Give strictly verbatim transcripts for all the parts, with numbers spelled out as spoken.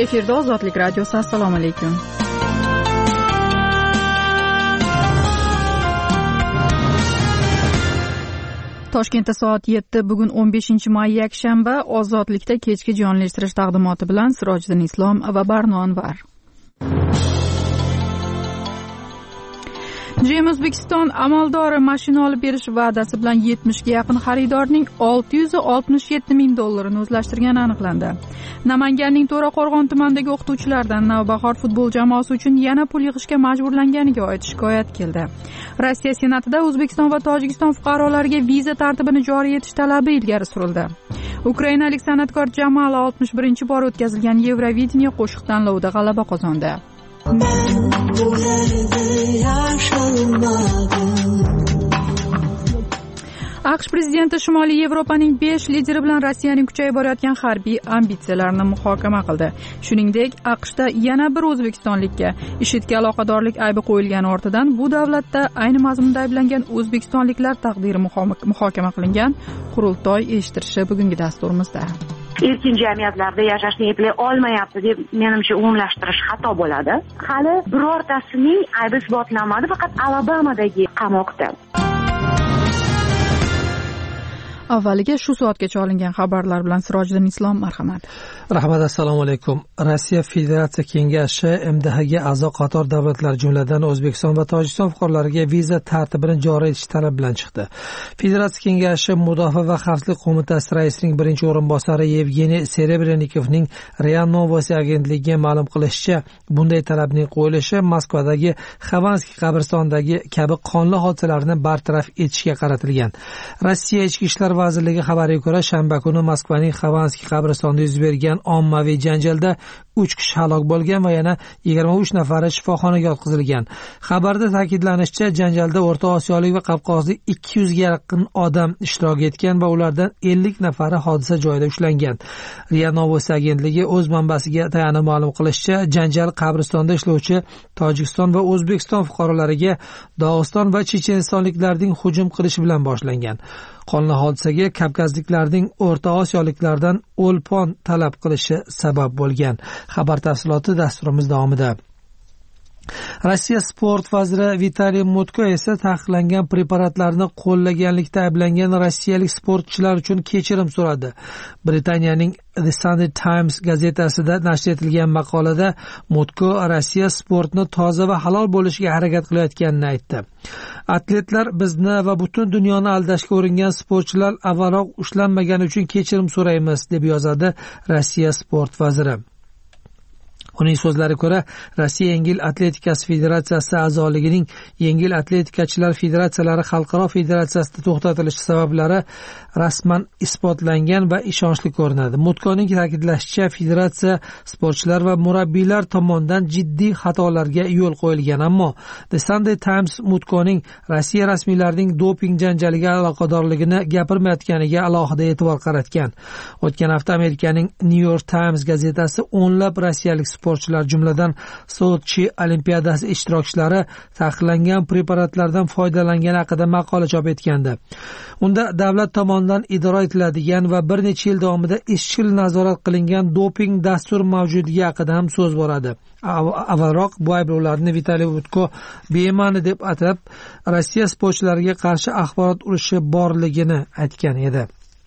Efirda Ozodlik radiosi. Assalomu alaykum. Toshkentda soat yetti, bugun o'n beshinchi may yakshanba. Ozodlikda kechki jonli eshittirish taqdimoti bilan Sirojiddin Islom va Barno Anvar. G M O'zbekiston amaldori mashina olib berish va'dasi bilan yetmishga yaqin xaridorning olti yuz oltmish yetti ming dollarini o'zlashtirgani aniqlandi. Namanganning To'raqo'rg'on tumanidagi o'qituvchilardan Navbahor futbol jamoasi uchun yana pul yig'ishga majburlanganiga oid shikoyat keldi. Rossiya Senatida O'zbekiston va Tojikiston fuqarolariga viza tartibini joriy etish talabi ilgari surildi. Ukrainalik san'atkor Jamal oltmish birinchi bor o'tkazilgan Yevrovideniya qo'shiq tanlovida g'alaba qozondi. AQSh prezidenti Shimoliy Yevropaning besh lideri bilan Rossiyaning kuchayib borayotgan harbiy ambitsiyalarini muhokama qildi. Shuningdek, AQShda yana bir o'zbekistonlikka IShIDga aloqadorlik aybi qo'yilgani ortidan bu davlatda ayni mazmunda ayblangan o'zbekistonliklar taqdiri muhokama qilingan qurultoy eshittirishi bugungi dasturimizda. Erkin jamiyatlarda yashashni eplay olmayapti deb menimcha umumlashtirish xato bo'ladi. Hali birortasining aybi isbotlanmadi, faqat Alabamadagi qamoqda. Avvaliga shu soatgacha olingan xabarlar bilan Sirojiddin Islom, marhamat. Rahmat, assalomu alaykum. Rossiya Federatsiya Kengashi M D Hga a'zo qator davlatlar, jumladan O'zbekiston va Tojikiston fuqarolariga viza tartibini joriy etish talabi bilan chiqdi. Federatsiya Kengashi Mudofaa va xavfsizlik qo'mitasi raisining birinchi o'rinbosari Yevgeniy Serebrenikovning RIA Novosti agentligiga ma'lum qilishicha, bunday talabning qo'yilishi Moskvadagi Xovanskiy qabristonidagi kabi qonli hodisalarni bartaraf etishga qaratilgan. Rossiya Ichki ishlar vazirligi xabariga ko'ra, shanba kuni Moskvaning Xovanskiy qabristonida yuz bergan ommaviy janjalda uch kishi halok bo'lgan va yana yigirma uch nafari shifoxonaga yotqizilgan. Xabarda ta'kidlanishicha, janjalda O'rta Osiyolik va Qafqozlik ikki yuzga yaqin odam ishtirok etgan va ulardan ellik nafari hodisa joyida ushlangan. RIA Novosti agentligi o'z manbasiga tayanib ma'lum qilishicha, janjal qabristonda ishlovchi Tojikiston va O'zbekiston fuqarolariga Dog'iston va chechenistonliklarning hujum qilishi bilan boshlangan. Qonli hodisaga Kavkazliklarning O'rta Osiyoliklardan o'lpon talab qilishi sabab bo'lgan. Xabar tafsiloti dasturimiz davomida. Rossiya sport vaziri Vitaliy Mutko esa taqiqlangan preparatlarni qo'llaganlikda ayblangan rossiyalik sportchilar uchun kechirim so'radi. Britaniyaning The Sunday Times gazetasida nashr etilgan maqolada Mutko Rossiya sportni toza va halol bo'lishiga harakat qilayotganini aytdi. Atletlar bizni va butun dunyoni aldashga uringan sportchilar avvalroq ushlanmagani uchun kechirim so'raymiz, deb yozadi Rossiya sport vaziri. Uning so'zlariga ko'ra, Rossiya Yengil atletikasi federatsiyasi a'zoligining Yengil atletikachilar federatsiyalari xalqaro federatsiyasida to'xtatilishi sabablari rasman isbotlangan va ishonchli ko'rinadi. Mutkoning ta'kidlashicha, federatsiya sportchilar va murabbiylar tomonidan jiddiy xatolarga yo'l qo'yilgan, ammo The Sunday Times Mutkoning Rossiya rasmiylarining doping janjaliga aloqadorligini gapirmayotganiga alohida e'tibor qaratgan. O'tgan hafta Amerikaning New York Times gazetasi o'nlab rossiyalik sportchilar, jumladan Sochi olimpiadasi ishtirokchilari taqiqlangan preparatlardan foydalangani haqida maqola chop etgandi. Unda davlat tomonidan ijro etiladigan va bir necha yil davomida izchil nazorat qilingan doping dastur mavjudligi haqida ham so'z boradi. Avvalroq bu ayblovlarni Vitaliy Mutko bema'ni deb atab, Rossiya sportchilariga qarshi axborot urushi borligini aytgan edi.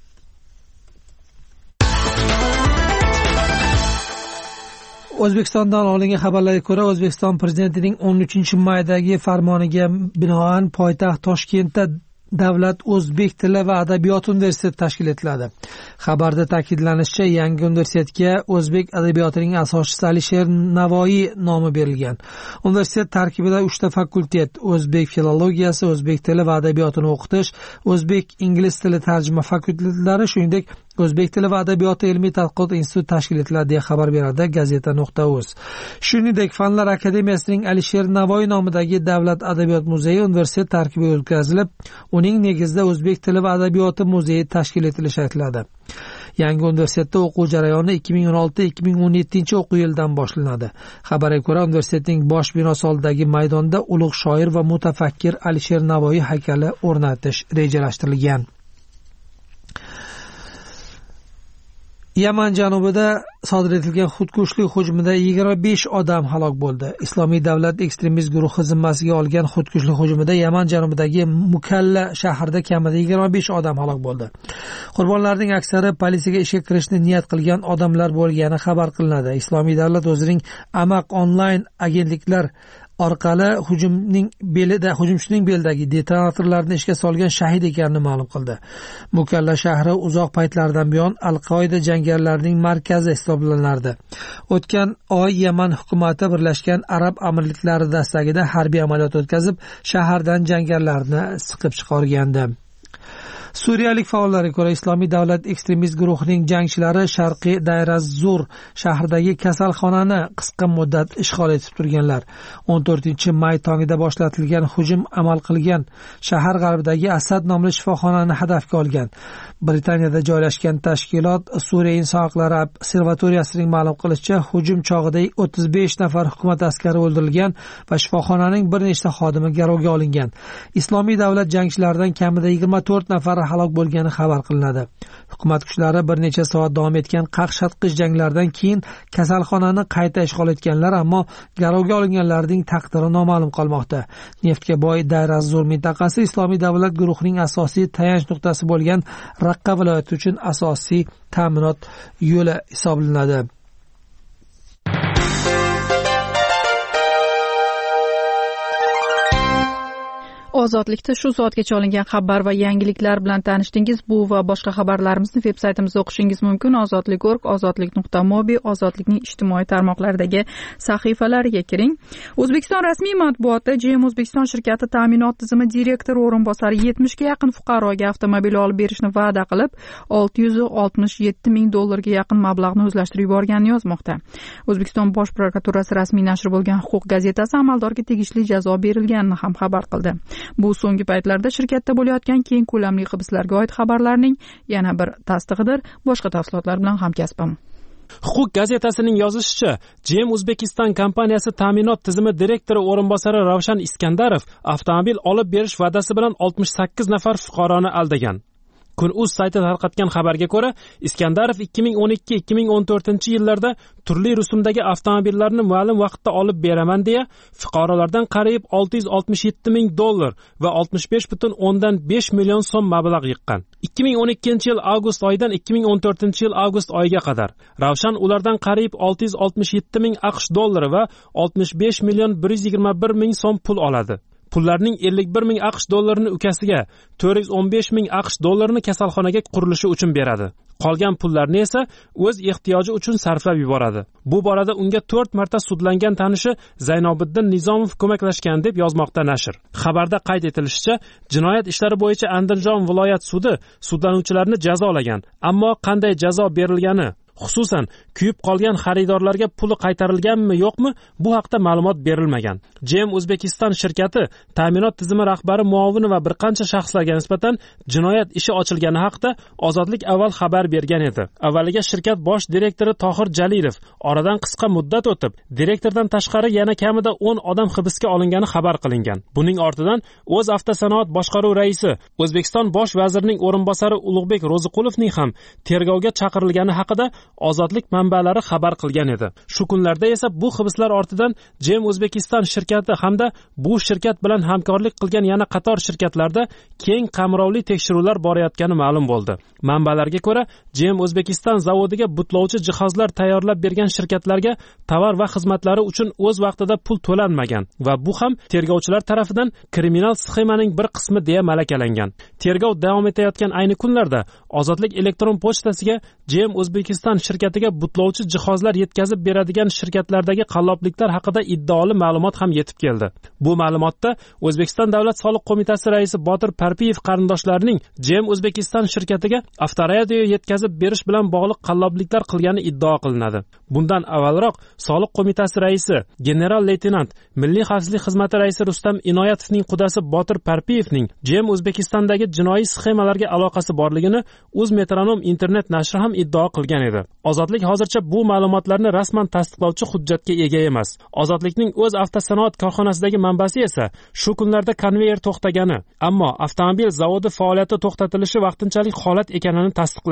O'zbekistondan olingan xabarlarga ko'ra, O'zbekiston prezidentining o'n uchinchi maydagi farmoniga binoan poytaxt Toshkentda Davlat o'zbek tili va adabiyoti universiteti tashkil etiladi. Xabarda ta'kidlanishicha, yangi universitetga o'zbek adabiyotining asoschisi Alisher Navoiy nomi berilgan. Universitet tarkibida uchta fakultet: o'zbek filologiyasi, o'zbek tili va adabiyotini o'qitish, o'zbek ingliz tili tarjima fakultetlari, shuningdek O'zbek tili va adabiyoti ilmiy tadqiqot instituti tashkil etiladi, deya xabar beradi gazeta nuqta uz. Shuningdek, Fanlar akademiyasining Alisher Navoiy nomidagi Davlat adabiyot muzeyi universitet tarkibiga o'tkazilib, uning negizida O'zbek tili va adabiyoti muzeyi tashkil etilishi aytiladi. Yangi universitetda o'quv jarayoni ikki ming o'n olti ikki ming o'n yettinchi o'quv yilidan boshlanadi. Xabarga ko'ra, universitetning bosh binosi oldidagi maydonda ulug' shoir va mutafakkir Alisher Navoiy haykali o'rnatish rejalashtirilgan. Yaman janubida sodir etilgan xudkushlik hujumida yigirma besh odam halok bo'ldi. Islomiy davlat ekstremist guruhi zimmasiga olgan xudkushlik hujumida Yaman janubidagi Mukalla shahrida kamida yigirma besh odam halok bo'ldi. Qurbonlarning aksari politsiyaga ishga kirishni niyat qilgan odamlar bo'lgani xabar qilinadi. Islomiy davlat o'zining Amaq onlayn agentliklar orqali hujumning belida hujumchining belidagi detonatorlarni ishga solgan shahid ekanini ma'lum qildi. Mukalla shahri uzoq paytlardan buyon Al-Qoida jangarilarning markazi hisoblanardi. O'tgan oy Yaman hukumati Birlashgan Arab Amirliklari dastlagida harbiy amaliyot o'tkazib, shahardan jangarilarni siqib chiqargandi. Suriyalik faollarga ko'ra, Islomiy davlat ekstremist guruhining jangchilari Sharqiy Dayraz-Zur shahridagi kasalxonani qisqa muddat ishg'ol etib turganlar. o'n to'rtinchi may tongida boshlatilgan hujum amal qilgan shahar g'arbidagi Asad nomli shifoxonani hedafga olgan. Britaniyada joylashgan tashkilot Suriya inson haqlari observatoriyasining ma'lum qilishicha, hujum chog'ida o'ttiz besh nafar hukumat askari o'ldirilgan va shifoxonaning bir nechta xodimi garovga olingan. Islomiy davlat jangchilaridan kamida yigirma to'rt nafar halok bo'lgani xabar qilinadi. Hukumat kuchlari bir necha soat davom etgan qaqshatqich janglardan keyin kasalxonani qayta ishg'ol etganlar, ammo garovga olinganlarning taqdiri noma'lum qolmoqda. Neftga boy Dayraz-Zur mintaqasi Islomiy davlat guruhining asosiy tayanch nuqtasi bo'lgan Raqqa viloyati uchun asosiy ta'minot yo'li hisoblanadi. Ozodlikda shu soatgacha olingan xabar va yangiliklar bilan tanishdingiz. Bu va boshqa xabarlarimizni veb-saytimizda o'qishingiz mumkin. ozodlik nuqta org, ozodlik nuqta mobi, Ozodlikning ijtimoiy tarmoqlaridagi sahifalariga kiring. O'zbekiston rasmiy matbuoti J M O'zbekiston shirkati ta'minot tizimi direktori o'rinbosari yetmishga yaqin fuqaroga avtomobil olib berishni va'da qilib, olti yuz oltmish yetti ming dollarga yaqin mablag'ni o'zlashtirib yuborganini yozmoqda. O'zbekiston Bosh prokuraturasi rasmiy nashri bo'lgan Huquq gazetasi amaldorga tegishli jazo berilganini ham xabar qildi. Bu so'nggi paytlarda shirkatda bo'layotgan keng ko'lamli hibslarga oid xabarlarning yana bir tasdig'idir. Boshqa tafsilotlar bilan hamkasbim Huquq gazetasining yozishicha, J M O'zbekiston kompaniyasi ta'minot tizimi direktori o'rinbosari Ravshan Iskandarov avtomobil olib berish va'dasi bilan oltmish sakkiz nafar fuqaroni aldagan. Kun.uz sayti tarqatgan xabarga ko'ra, Iskandarov ikki ming o'n ikki ikki ming o'n to'rtinchi yillarda turli rusumdagi avtomobillarni ma'lum vaqtda olib beraman deya fuqarolardan qariyb olti yuz oltmish yetti ming dollar va oltmish besh butun o'ndan besh million so'm mablag' yiqqan. ikki ming o'n ikkinchi yil avgust oyidan ikki ming o'n to'rtinchi yil avgust oyiga qadar Ravshan ulardan qariyb olti yuz oltmish yetti ming AQSh dollari va oltmish besh million bir yuz yigirma bir ming so'm pul oladi. Pullarning ellik bir ming AQSh dollarini ukasiga, to'rt yuz o'n besh ming AQSh dollarini kasalxonaga qurilishi uchun beradi. Qolgan pullarni esa o'z ehtiyoji uchun sarflab yuboradi. Bu borada unga to'rt marta sudlangan tanishi Zaynobiddin Nizomov ko'maklashgan deb yozmoqda nashr. Xabarda qayd etilishicha, jinoyat ishlari bo'yicha Andijon viloyat sudi sudlanuvchilarni jazolagan, ammo qanday jazo berilgani, xususan kuyib qolgan xaridorlarga puli qaytarilganmi yo'qmi, bu haqda ma'lumot berilmagan. J M O'zbekiston shirkati ta'minot tizimi rahbari muovini va bir qancha shaxslarga nisbatan jinoyat ishi ochilgani haqida Ozodlik avval xabar bergan edi. Avvaliga shirkat bosh direktori Tohir Jalilov oradan qisqa muddat o'tib, direktordan tashqari yana kamida o'n odam hibsga olingani xabar qilingan. Buning ortidan o'z avtosanoat boshqaruv raisi, O'zbekiston bosh vazirining o'rinbosari Ulug'bek Ro'ziqulovning ham tergovga chaqirilgani haqida Ozodlik manbalari xabar qilgan edi. Shu kunlarda esa bu hibslar ortidan J M O'zbekiston shirkati hamda bu shirkat bilan hamkorlik qilgan yana qator shirkatlarda keng qamrovli tekshiruvlar borayotgani ma'lum bo'ldi. Manbalarga ko'ra, J M O'zbekiston zavodiga butlovchi jihozlar tayyorlab bergan shirkatlarga tovar va xizmatlari uchun o'z vaqtida pul to'lanmagan va bu ham tergovchilar tomonidan kriminal sxemaning bir qismi deya malakalangan. Tergov davom etayotgan ayni kunlarda Ozodlik elektron pochtasiga J M O'zbekiston shirkatiga butlovchi jihozlar yetkazib beradigan shirkatlardagi qallobliklar haqida iddaoli ma'lumot ham yetib keldi. Bu ma'lumotda O'zbekiston Davlat soliq qo'mitasi raisi Botir Parpiyev qarindoshlarining J M O'zbekiston shirkatiga avtoradio yetkazib berish bilan bog'liq qallobliklar qilgani iddao qilinadi. Bundan avvalroq soliq qo'mitasi raisi general-leytenant Milliy xavfsizlik xizmati raisi Rustam Inoyatovning qudasi Botir Parpiyevning J M O'zbekistondagi jinoiy sxemalarga aloqasi borligini Uzmetronom internet nashri ham iddao qilgan edi. Ozodlik hozircha bu ma'lumotlarni rasman tasdiqlovchi hujjatga ega emas. Ozodlikning o'z avtosanoat korxonasidagi manbasi esa shu kunlarda konveyer to'xtagani, ammo avtomobil zavodi faoliyati to'xtatilishi vaqtinchalik holat ekanini tasdiqlagan.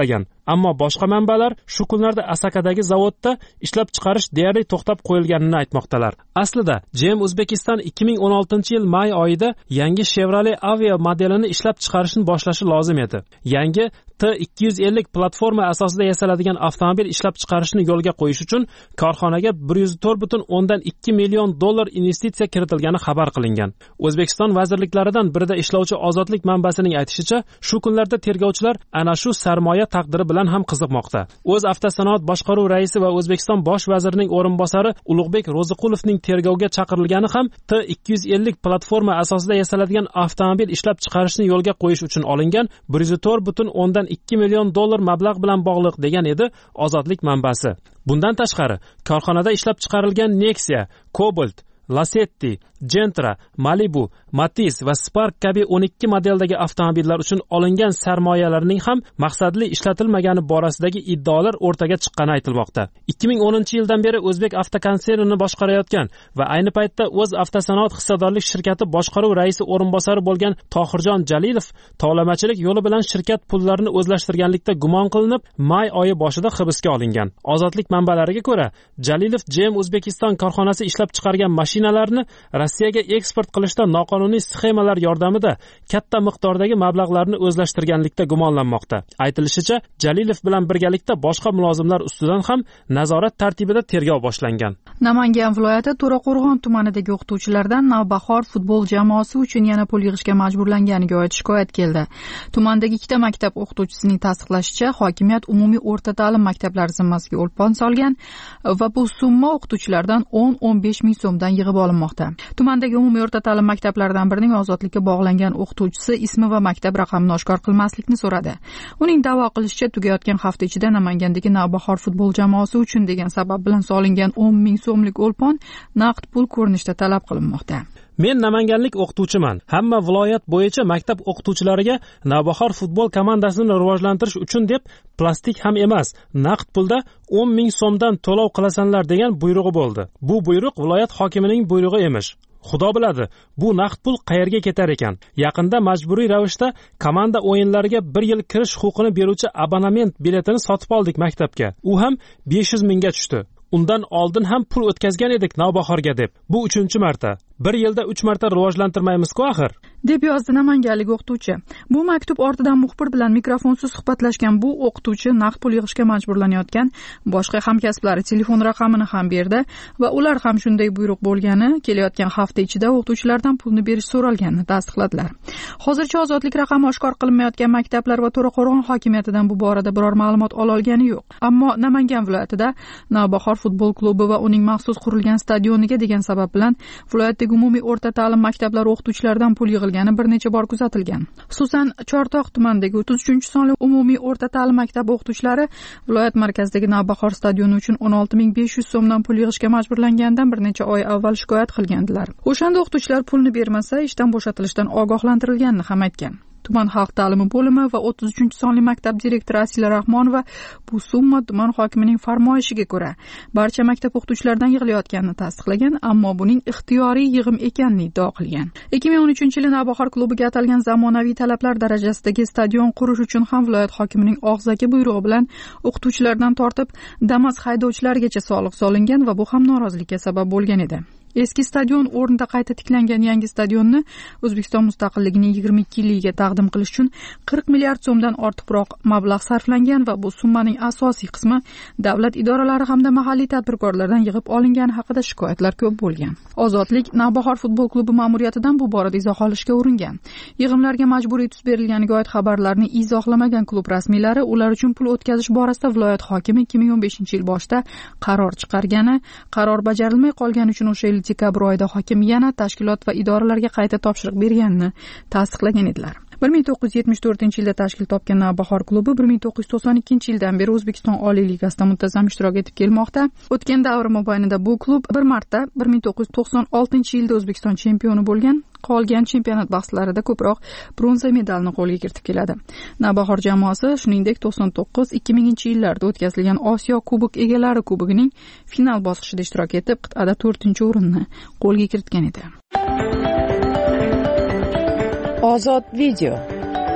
ammo boshqa manbalar shu kunlarda Asakadagi zavodda ishlab chiqarish deyarli to'xtab qo'yilganini aytmoqdalar. Aslida G M Uzbekistan ikki ming o'n oltinchi yil may oyida yangi Chevrolet Aveo modelini ishlab chiqarishni boshlashi lozim edi. Yangi T ikki yuz ellik platforma asosida yasaladigan avtomobil ishlab chiqarishni yo'lga qo'yish uchun korxonaga bir yuz to'rt butun o'ndan ikki million dollar investitsiya kiritilgani xabar qilingan. O'zbekiston vazirliklaridan birida ishlovchi Ozodlik manbasining aytishicha, shu kunlarda tergovchilar ana shu sarmoya taqdiri bilan ham qiziqmoqda. O'z avtosanoat boshqaruv raisi va O'zbekiston bosh vazirining o'rinbosari Ulug'bek Ro'ziqulovning tergovga chaqirilgani ham T ikki yuz ellik platforma asosida yasaladigan avtomobil ishlab chiqarishni yo'lga qo'yish uchun olingan bir yuz to'rt butun o'ndan ikki million dollar mablag' bilan bog'liq degan edi Ozodlik manbasi. Bundan tashqari, korxonada ishlab chiqarilgan Nexia, Cobalt, Lacetti, Gentra, Malibu, Matiz va Spark kabi o'n ikki modeldagi avtomobillar uchun olingan sarmoyalarning ham maqsadli ishlatilmagani borasidagi iddaolar o'rtaga chiqqani aytilmoqda. ikki ming o'ninchi yildan beri O'zbek avtokonsernini boshqarayotgan va ayni paytda o'z avtosanoat hissadorlik shirkati boshqaruv raisi o'rinbosari bo'lgan Tohirjon Jalilov tovlamachilik yo'li bilan shirkat pullarini o'zlashtirganlikda gumon qilinib, may oyi boshida hibsga olingan. Ozodlik manbalariga ko'ra, Jalilov G M Uzbekistan korxonasi ishlab chiqargan mashinalarni Rossiyaga eksport qilishda noqonuniy sxemalar yordamida katta miqdordagi mablag'larni o'zlashtirganlikda gumonlanmoqda. Aytilishicha, Jalilov bilan birgalikda boshqa mulozimlar ustidan ham nazorat tartibida tergov boshlangan. Namangan viloyati To'raqo'rg'on tumanidagi o'qituvchilardan Navbahor futbol jamoasi uchun yana pul yig'ishga majburlanganiga oid shikoyat keldi. Tumandagi ikkita maktab o'qituvchisining tasdiqlashicha, hokimiyat umumiy o'rta ta'lim maktablari zimmasiga o'lpon solgan va bu summa o'qituvchilardan o'n o'n besh ming so'mdan yig'ib olinmoqda. Tumandagi umumiy o'rta ta'lim maktablaridan birining ozodlikka bog'langan o'qituvchisi ismi va maktab raqamini oshkor qilmaslikni so'radi. Uning da'vo qilishicha, tugayotgan hafta ichida Namangandagi Navbahor futbol jamoasi uchun degan sabab bilan solingan o'n ming so'mlik o'lpon naqd pul ko'rinishda talab qilinmoqda. Men namanganlik o'qituvchiman. Hamma viloyat bo'yicha maktab o'qituvchilariga Navbahor futbol komandasini rivojlantirish uchun deb plastik ham emas, naqd pulda o'n ming so'mdan to'lov qilasanlar degan buyrug'i bo'ldi. Bu buyruq viloyat hokimining buyrug'i emish. Xudo biladi, bu naqd pul qayerga ketar ekan. Yaqinda majburiy ravishda komanda o'yinlariga bir yil kirish huquqini beruvchi abonement biletini sotib oldik maktabga. U ham besh yuz mingga tushdi. Undan oldin ham pul o'tkazgan edik Navbahorga deb. Bu uchinchi marta. Bir yilda uch marta rivojlantirmaymiz-ku axir, deb yozdi namanganlik o'qituvchi. Bu maktub ortidan muxbir bilan mikrofonsiz suhbatlashgan bu o'qituvchi naqd pul yig'ishga majburlanayotgan boshqa hamkasblari telefon raqamini ham berdi va ular ham shunday buyruq bo'lgani, kelayotgan hafta ichida o'qituvchilardan pulni berish so'ralganini tasdiqladilar. Hozircha ozodlik raqami oshkor qilinmayotgan maktablar va To'raqo'rg'on hokimiyatidan bu borada biror ma'lumot ola olgani yo'q. Ammo Namangan viloyatida Navbahor futbol klubi va uning maxsus qurilgan stadioniga degan sabab bilan viloyatdagi umumiy o'rta ta'lim maktablari o'qituvchilaridan pul yig'ilgani bir necha bor kuzatilgan. Xususan, Chortoq tumanidagi o'ttiz uchinchi sonli umumiy o'rta ta'lim maktabi o'qituvchilari viloyat markazidagi Navbahor stadioni uchun o'n olti ming besh yuz so'mdan pul yig'ishga majburlanganidan bir necha oy avval shikoyat qilgandilar. O'shanda o'qituvchilar pulni bermasa, ishdan bo'shatilishdan ogohlantirilganini ham aytgan. Tuman xalq ta'limi bo'limi va o'ttiz uchinchi sonli maktab direktori Asila Rahmonova bu summa tuman hokimining farmoyishiga ko'ra barcha maktab o'qituvchilaridan yig'ilayotganini tasdiqlagan, ammo buning ixtiyoriy yig'im ekanini iddao qilgan. ikki ming o'n uchinchi yili Navbahor klubiga atalgan zamonaviy talablar darajasidagi stadion qurish uchun ham viloyat hokimining og'zaki buyrug'i bilan o'qituvchilardan tortib Damas haydovchilarigacha soliq solingan va bu ham norozilikka sabab bo'lgan edi. Eski stadion o'rnida qayta tiklangan yangi stadionni O'zbekiston mustaqilligining yigirma ikki yilligiga taqdim qilish uchun qirq milliard so'mdan ortiqroq mablag' sarflangan va bu summaning asosiy qismi davlat idoralari hamda mahalliy tadbirkorlardan yig'ib olingani haqida shikoyatlar ko'p bo'lgan. Ozodlik Navbahor futbol klubi ma'muriyatidan bu borada izoh olishga uringan. Yig'imlarga majburiy tus berilganiga oid xabarlarni izohlamagan klub rasmiylari ular uchun pul o'tkazish borasida viloyat hokimi ikki ming o'n beshinchi yil boshida qaror chiqargani, qaror bajarilmay qolgani uchun o'sha dekabr oyida hokim yana tashkilot va idoralarga qayta topshiriq berganini tasdiqlagan edilar. bir ming to'qqiz yuz yetmish to'rtinchi yilda tashkil topgan Navbahor klubi bir ming to'qqiz yuz to'qson ikkinchi yildan beri O'zbekiston Oliy Ligasida muntazam ishtirok etib kelmoqda. O'tgan davr mobaynida bu klub bir marta bir ming to'qqiz yuz to'qson oltinchi yilda O'zbekiston chempioni bo'lgan, qolgan chempionat bahslarida ko'proq bronza medalni qo'lga kiritib keladi. Navbahor jamoasi shuningdek to'qson to'qqiz ikki minginchi yillarda o'tkazilgan Osiyo Kubok egalari kubogining final bosqichida ishtirok etib, qit'ada to'rtinchi o'rinni qo'lga kiritgan edi. Ozod video.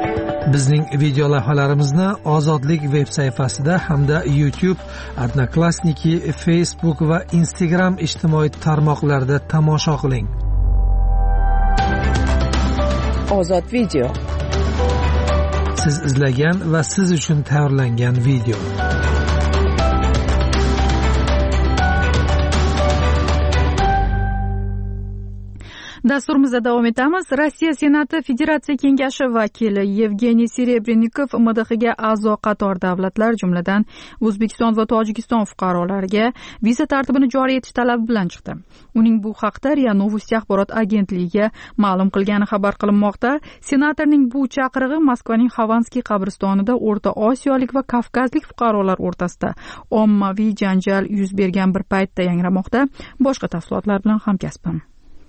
Bizning video lavhalarimizni Ozodlik veb sayfasida hamda YouTube, Odnoklassniki, Facebook va Instagram ijtimoiy tarmoqlarida tomosha qiling. Ozod video. Siz izlagan va siz uchun tayyorlangan video. Dasturimizda davom etamiz. Rossiya Senati Federatsiya Kengashi vakili Yevgeniy Serebrennikov M D Hga a'zo qator davlatlar, jumladan O'zbekiston va Tojikiston fuqarolariga viza tartibini joriy etish talabi bilan chiqdi. Uning bu haqda RIA Novosti axborot agentligiga ma'lum qilgani xabar qilinmoqda. Senatorning bu chaqirig'i Moskvaning Xovanskiy qabristonida O'rta Osiyolik va Kavkazlik fuqarolar o'rtasida ommaviy janjal yuz bergan bir paytda yangramoqda. Boshqa tafsilotlar bilan hamkasbim.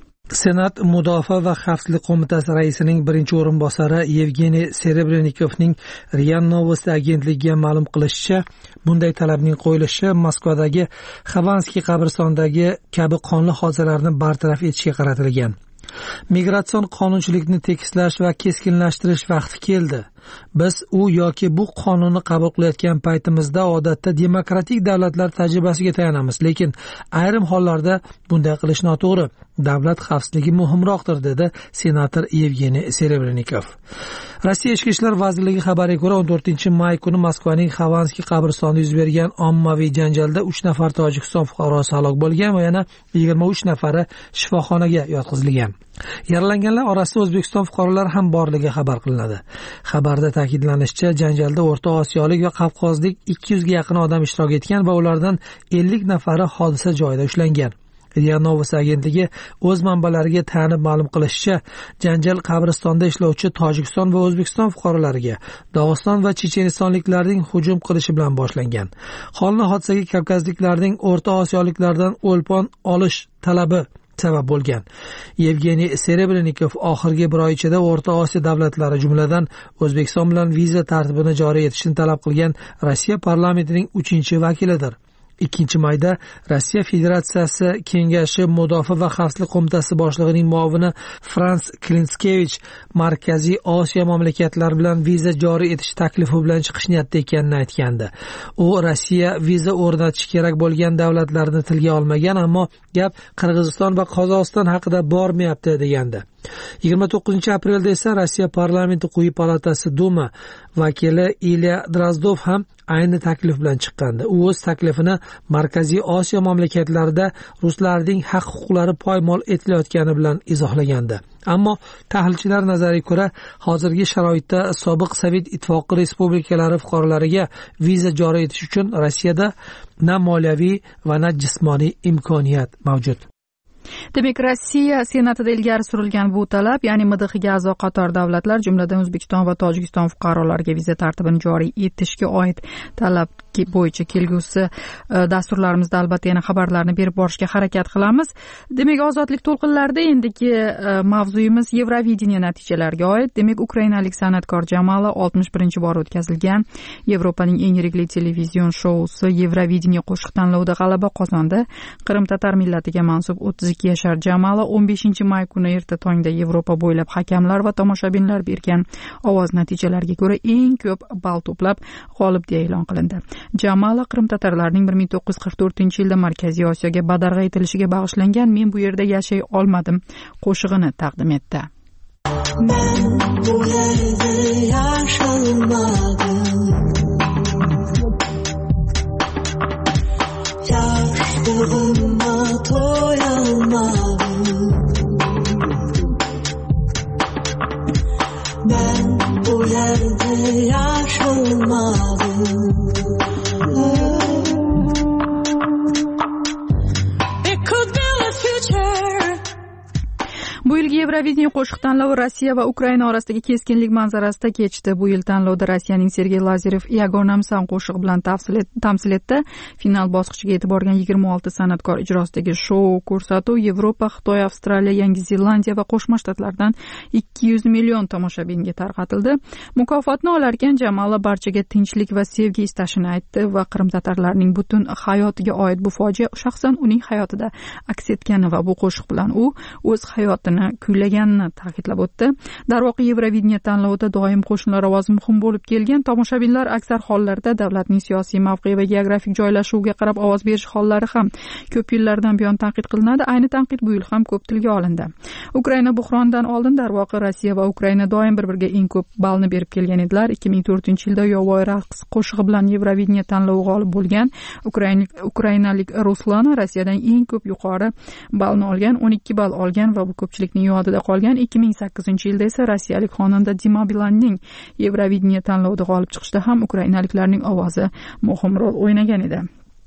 Senat Mudofaa va xavfsizlik qo'mitasi raisining birinchi o'rinbosari Yevgeniy Serebrennikovning RIA Novosti agentligiga ma'lum qilishicha, bunday talabning qo'yilishi Moskvadagi Xovanskiy qabristonidagi kabi qonli hodisalarni bartaraf etishga qaratilgan. Migratsion qonunchilikni tekislash va keskinlashtirish vaqti keldi. Biz u yoki bu qonunni qabul qilayotgan paytimizda odatda demokratik davlatlar tajribasiga tayanamiz, lekin ayrim hollarda bunday qilish noto'g'ri. Davlat xavfsizligi muhimroqdir, dedi senator Yevgeniy Serebrennikov. Rossiya Ichki ishlar vazirligi xabariga ko'ra, o'n to'rtinchi may kuni Moskvaning Xovanskiy qabristonida yuz bergan ommaviy janjalda uch nafar Tojikiston fuqarosi halok bo'lgan va yana yigirma uch nafari shifoxonaga yotqizilgan. Yaralanganlar orasida O'zbekiston fuqarolari ham borligi xabar qilinadi. Xabarda ta'kidlanishicha, janjalda O'rta Osiyolik va Qafqozlik ikki yuzga yaqin odam ishtirok etgan va ulardan ellik nafari hodisa joyida ushlangan. RIA Novosti agentligi o'z manbalariga tayanib ma'lum qilishicha, janjal qabristonda ishlovchi Tojikiston va O'zbekiston fuqarolariga Dog'iston va Chechenistonliklarning hujum qilishi bilan boshlangan. Qonli hodisaga Kavkazliklarning O'rta Osiyoliklardan o'lpon olish talabi sabab bo'lgan. Yevgeniy Serebrennikov oxirgi bir oy ichida O'rta Osiyo davlatlari, jumladan O'zbekiston bilan viza tartibini joriy etishni talab qilgan Rossiya parlamentining uchinchi vakilidir. ikkinchi mayda Rossiya Federatsiyasi Kengashi Mudofaa va xavfsizlik qo'mitasi boshlig'ining muovini Frans Klinskevich Markaziy Osiyo mamlakatlari bilan viza joriy etish taklifi bilan chiqish niyatida ekanini aytgandi. U Rossiya viza o'rnatish kerak bo'lgan davlatlarni tilga olmagan, ammo gap Qirg'iziston va Qozog'iston haqida bormayapti degandi. yigirma to'qqizinchi aprelda esa Rossiya parlamenti quyi palatasi Duma vakili Ilya Drozdov ham ayni taklif bilan chiqqandi. U o'z taklifini Markaziy Osiyo mamlakatlarida ruslarning haq-huquqlari poymol etilayotgani bilan izohlagandi. Ammo tahlilchilar nazariga ko'ra, hozirgi sharoitda sobiq Sovet ittifoqi respublikalari fuqarolariga viza joriy etish uchun Rossiyada na moliyaviy va na jismoniy imkoniyat mavjud. Demak, Rossiya Senatida ilgari surilgan bu talab, ya'ni M D Hga a'zo qator davlatlar, jumladan O'zbekiston va Tojikiston fuqarolariga viza tartibini joriy etishga oid talab bo'yicha kelgusi dasturlarimizda albatta yana xabarlarni berib borishga harakat qilamiz. Demak, ozodlik to'lqinlarida endigi mavzuyimiz Yevrovideniya natijalariga oid. Demak, ukrainalik san'atkor Jamala oltmish birinchi bor o'tkazilgan Yevropaning eng yirik televizion shousi Yevrovideniya qo'shiq tanlovida g'alaba qozondi. Qrim-tatar millatiga mansub o'ttiz ikki yashar Jamala o'n beshinchi may kuni erta tongda Yevropa bo'ylab hakamlar va tomoshabinlar bergan ovoz natijalariga ko'ra eng ko'p ball to'plab g'olib deya e'lon qilindi. Jamala qrim-tatarlarning bir ming to'qqiz yuz qirq to'rtinchi yilda Markaziy Osiyoga badarg'a etilishiga bag'ishlangan "Men bu yerda yashay olmadim" qo'shig'ini taqdim etdi. Men bu yerda yasholmadim, yoshlig'imni to'yolmadim, men bu yerda yasholmadim. Bu yilgi Yevrovideniya qo'shiq tanlovi Rossiya va Ukraina orasidagi keskinlik manzarasida kechdi. Bu yil tanlovda Rossiyaning Sergey Lazarev Igor Namsan qo'shig'i bilan tamsil etdi. Final bosqichiga yetib borgan yigirma olti san'atkor ijrosidagi shou ko'rsatuv Yevropa, Xitoy, Avstraliya, Yangi Zelandiya va Qo'shma Shtatlardan ikki yuz million tomoshabinga tarqatildi. Mukofotni olarkan Jamala barchaga tinchlik va sevgi istashini aytdi va qrim-tatarlarning butun hayotiga oid bu fojia shaxsan uning hayotida aks etgani va bu qo'shiq bilan u o'z hayotini o'ylaganini ta'kidlab o'tdi. Darvoqe, Yevrovideniya tanlovida doim qo'shnilar ovozi muhim bo'lib kelgan. Tomoshabinlar aksar hollarda davlatning siyosiy mavqe va geografik joylashuviga qarab ovoz berish hollari ham ko'p yillardan buyon tanqid qilinadi. Ayni tanqid bu yil ham ko'p tilga olindi. Ukraina buhronidan oldin darvoqe Rossiya va Ukraina doim bir-biriga eng ko'p ballni berib kelgan edilar. ikki ming to'rtinchi yilda yovvoyi raqs qo'shig'i bilan Yevrovideniya tanlovi g'olib bo'lgan ukrainalik ukrainalik Ruslana Rossiyadan eng ko'p yuqori ballni olgan, o'n ikki ball olgan va bu ko'pchilikning yodida qolgan. ikki ming sakkizinchi yilda esa rossiyalik xonanda Dima Bilanning Yevrovideniya tanlovida g'olib chiqishda ham ukrainaliklarning ovozi muhim rol o'ynagan edi.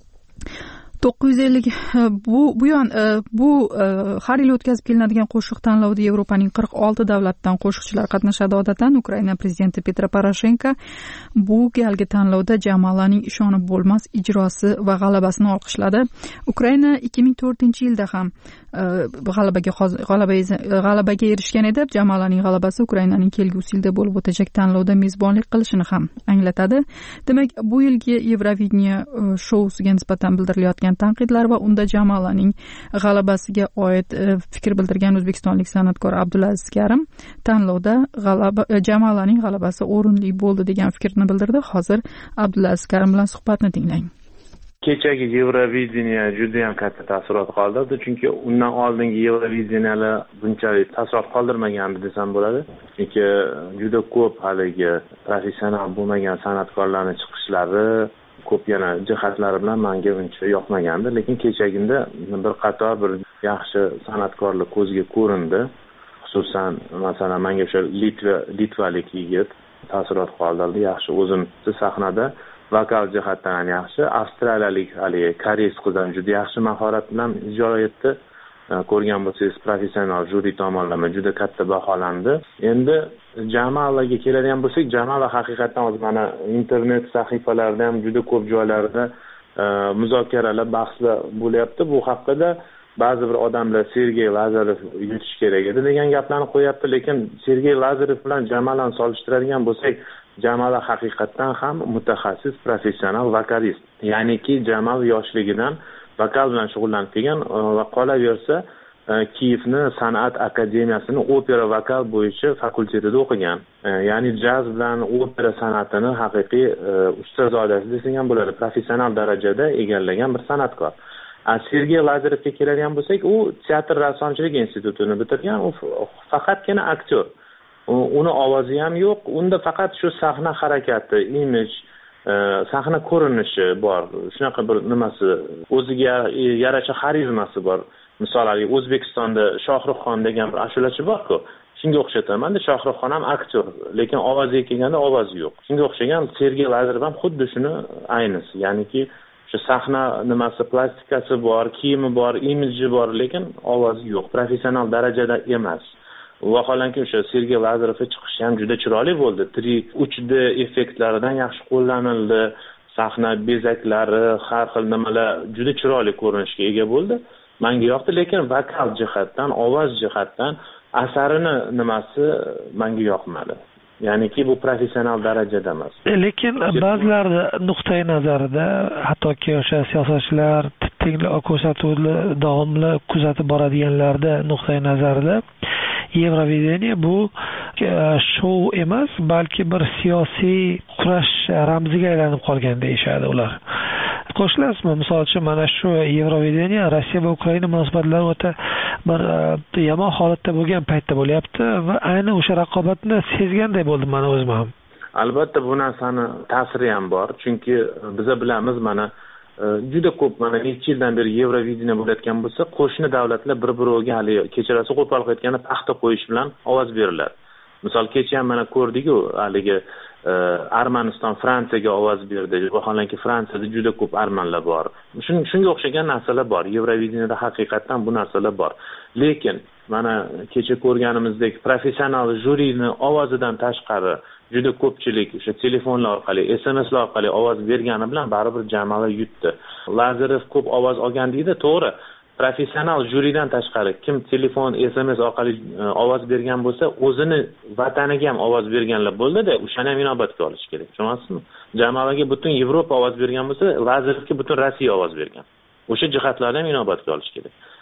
to'qqiz yuz ellik bu bu yon bu har yil o'tkazib kelinadigan qo'shiq tanlovida Yevropaning qirq olti davlatidan qo'shiqchilar qatnashadi odatdan. Ukraina prezidenti Petro Poroshenko bu galgi tanlovda Jamalaning ishonib bo'lmas ijrosi va g'alabasini olqishladi. Ukraina ikki ming to'rtinchi yilda ham g'alabaga g'alabaga erishgan edi. Jamalaning g'alabasi Ukrainaning kelgusi yilda bo'lib o'tajak tanlovda mezbonlik qilishini ham anglatadi. Demak, bu yilgi Yevrovideniya shousiga nisbatan bildirilayotgan tanqidlar va unda Jamalaning g'alabasiga oid fikr bildirgan o'zbekistonlik san'atkor Abdulaziz Karim tanlovda g'alaba Jamalaning g'alabasi o'rinli bo'ldi degan fikrni bildirdi. Hozir Abdulaziz Karim bilan suhbatni tinglang. Kechagi Yevrovideniya juda ham katta taassurot qoldirdi, chunki undan oldingi Yevrovideniyalar bunchalik taassurot qoldirmagandi desam bo'ladi. Chunki juda ko'p haligi professional bo'lmagan san'atkorlarning chiqishlari ko'p yana jihatlari bilan menga uncha yoqmagandi, lekin kechagida bir qator bir yaxshi san'atkorlar ko'zga ko'rindi. Xususan, masalan, menga o'sha Litva litvalik yigit taassurot qoldirdi. Yaxshi o'zim sahnada vokal jihatdan ham yaxshi, avstraliyalik hali koreys qizdan juda yaxshi mahorat bilan ijro etdi. Ko'rgan bo'lsangiz, professional juri tomonidan juda katta baholandi. Endi Jamalaga keladigan bo'lsak, Jamala haqiqatan hozir mana internet sahifalarida ham juda ko'p joylarda muzokaralar, bahslar bo'lyapti. Bu haqida ba'zi bir odamlar Sergey Lazarev yutish kerak edi degan gaplarni qo'yapti, lekin Sergey Lazarev bilan Jamalani solishtiradigan bo'lsak, Jamala haqiqatan ham mutaxassis, professional vokalist. Ya'niki Jamal yoshligidan vokal bilan shug'ullanib kelgan va qolaversa Kiyevni san'at akademiyasini opera vokal bo'yicha fakultetida o'qigan. Ya'ni jaz bilan opera san'atini haqiqiy ustazodasi desak ham bo'ladi, professional darajada egallagan bir san'atkor. Sergey Lazarevga keladigan bo'lsak, u teatr rassomchilik institutini bitirgan, u faqatgina aktyor. Uni ovozi ham yo'q, unda faqat shu sahna harakati, imij, sahna ko'rinishi bor. Shunaqa bir nimasi, o'ziga yarasha xarizmasi bor. Misol O'zbekistonda Shohruxxon degan bir ashulachi bor-ku. Shunga o'xshataman. Shohruxxon ham aktyor, lekin ovoziga kelganda ovozi yo'q. Shunga o'xshagan Sergey Lazarev ham xuddi shuni aynisi. Ya'niki shu sahna nimasi, plastikasi bor, kiyimi bor, imiji bor, lekin ovozi yo'q. Professional darajada emas. Vaholanki o'sha Sergey Lazarevga chiqishi ham juda chiroyli bo'ldi. uch D effektlaridan yaxshi qo'llanildi. Sahna bezaklari, har xil nimalar juda chiroyli ko'rinishga ega bo'ldi. Menga yoqdi, lekin vokal jihatdan, ovoz jihatdan asarini nimasi menga yoqmadi. Ya'niki bu professional darajada emas. Lekin ba'zilarda nuqtai nazarida, hattoki o'sha siyosatchilar, tenglik ko'rsatuvni davomli kuzatib boradiganlarda nuqtai nazarida Yevrovideniya bu shou emas, balki bir siyosiy kurash ramziga aylanib qolgan deyishadi ular. Qo'shilasizmi? Misol uchun mana shu Yevrovideniya Rossiya va Ukraina munosabatlari o'ta bir yomon holatda bo'lgan paytda bo'lyapti va ayni o'sha raqobatni sezganday bo'ldim mana o'zim ham. Albatta bu narsani ta'siri ham bor, chunki biz bilamiz mana juda ko'p mana necha yildan beri Yevrovideniya bo'layotgan bo'lsa, qo'shni davlatlar bir-biriga hali kechirasi qo'pol qaytganda paxta qo'yish bilan ovoz beriladi. Misol kecha ham mana ko'rdik-ku, haligi Armaniston Fransiyaga ovoz berdi. Vaholanki Fransiyada juda ko'p armanlar bor. Shunga o'xshagan narsalar bor. Yevrovideniyada haqiqatan bu narsalar bor. Lekin mana kecha ko'rganimizdek professional juriyni ovozidan tashqari juda ko'pchilik o'sha telefonlar orqali, S M S'lar orqali ovoz bergani bilan baribir Jamala yutdi. Lazarev ko'p ovoz olgan deydi, to'g'ri. Professional juridan tashqari kim telefon, S M S orqali ovoz bergan bo'lsa, o'zini vataniga ham ovoz berganlar bo'ldi-da, o'shani ham inobatga olish kerak. Tushunasizmi? Jamalaga butun Yevropa ovoz bergan bo'lsa, Lazarevga butun Rossiya ovoz bergan. O'sha jihatlarni ham inobatga olish kerak.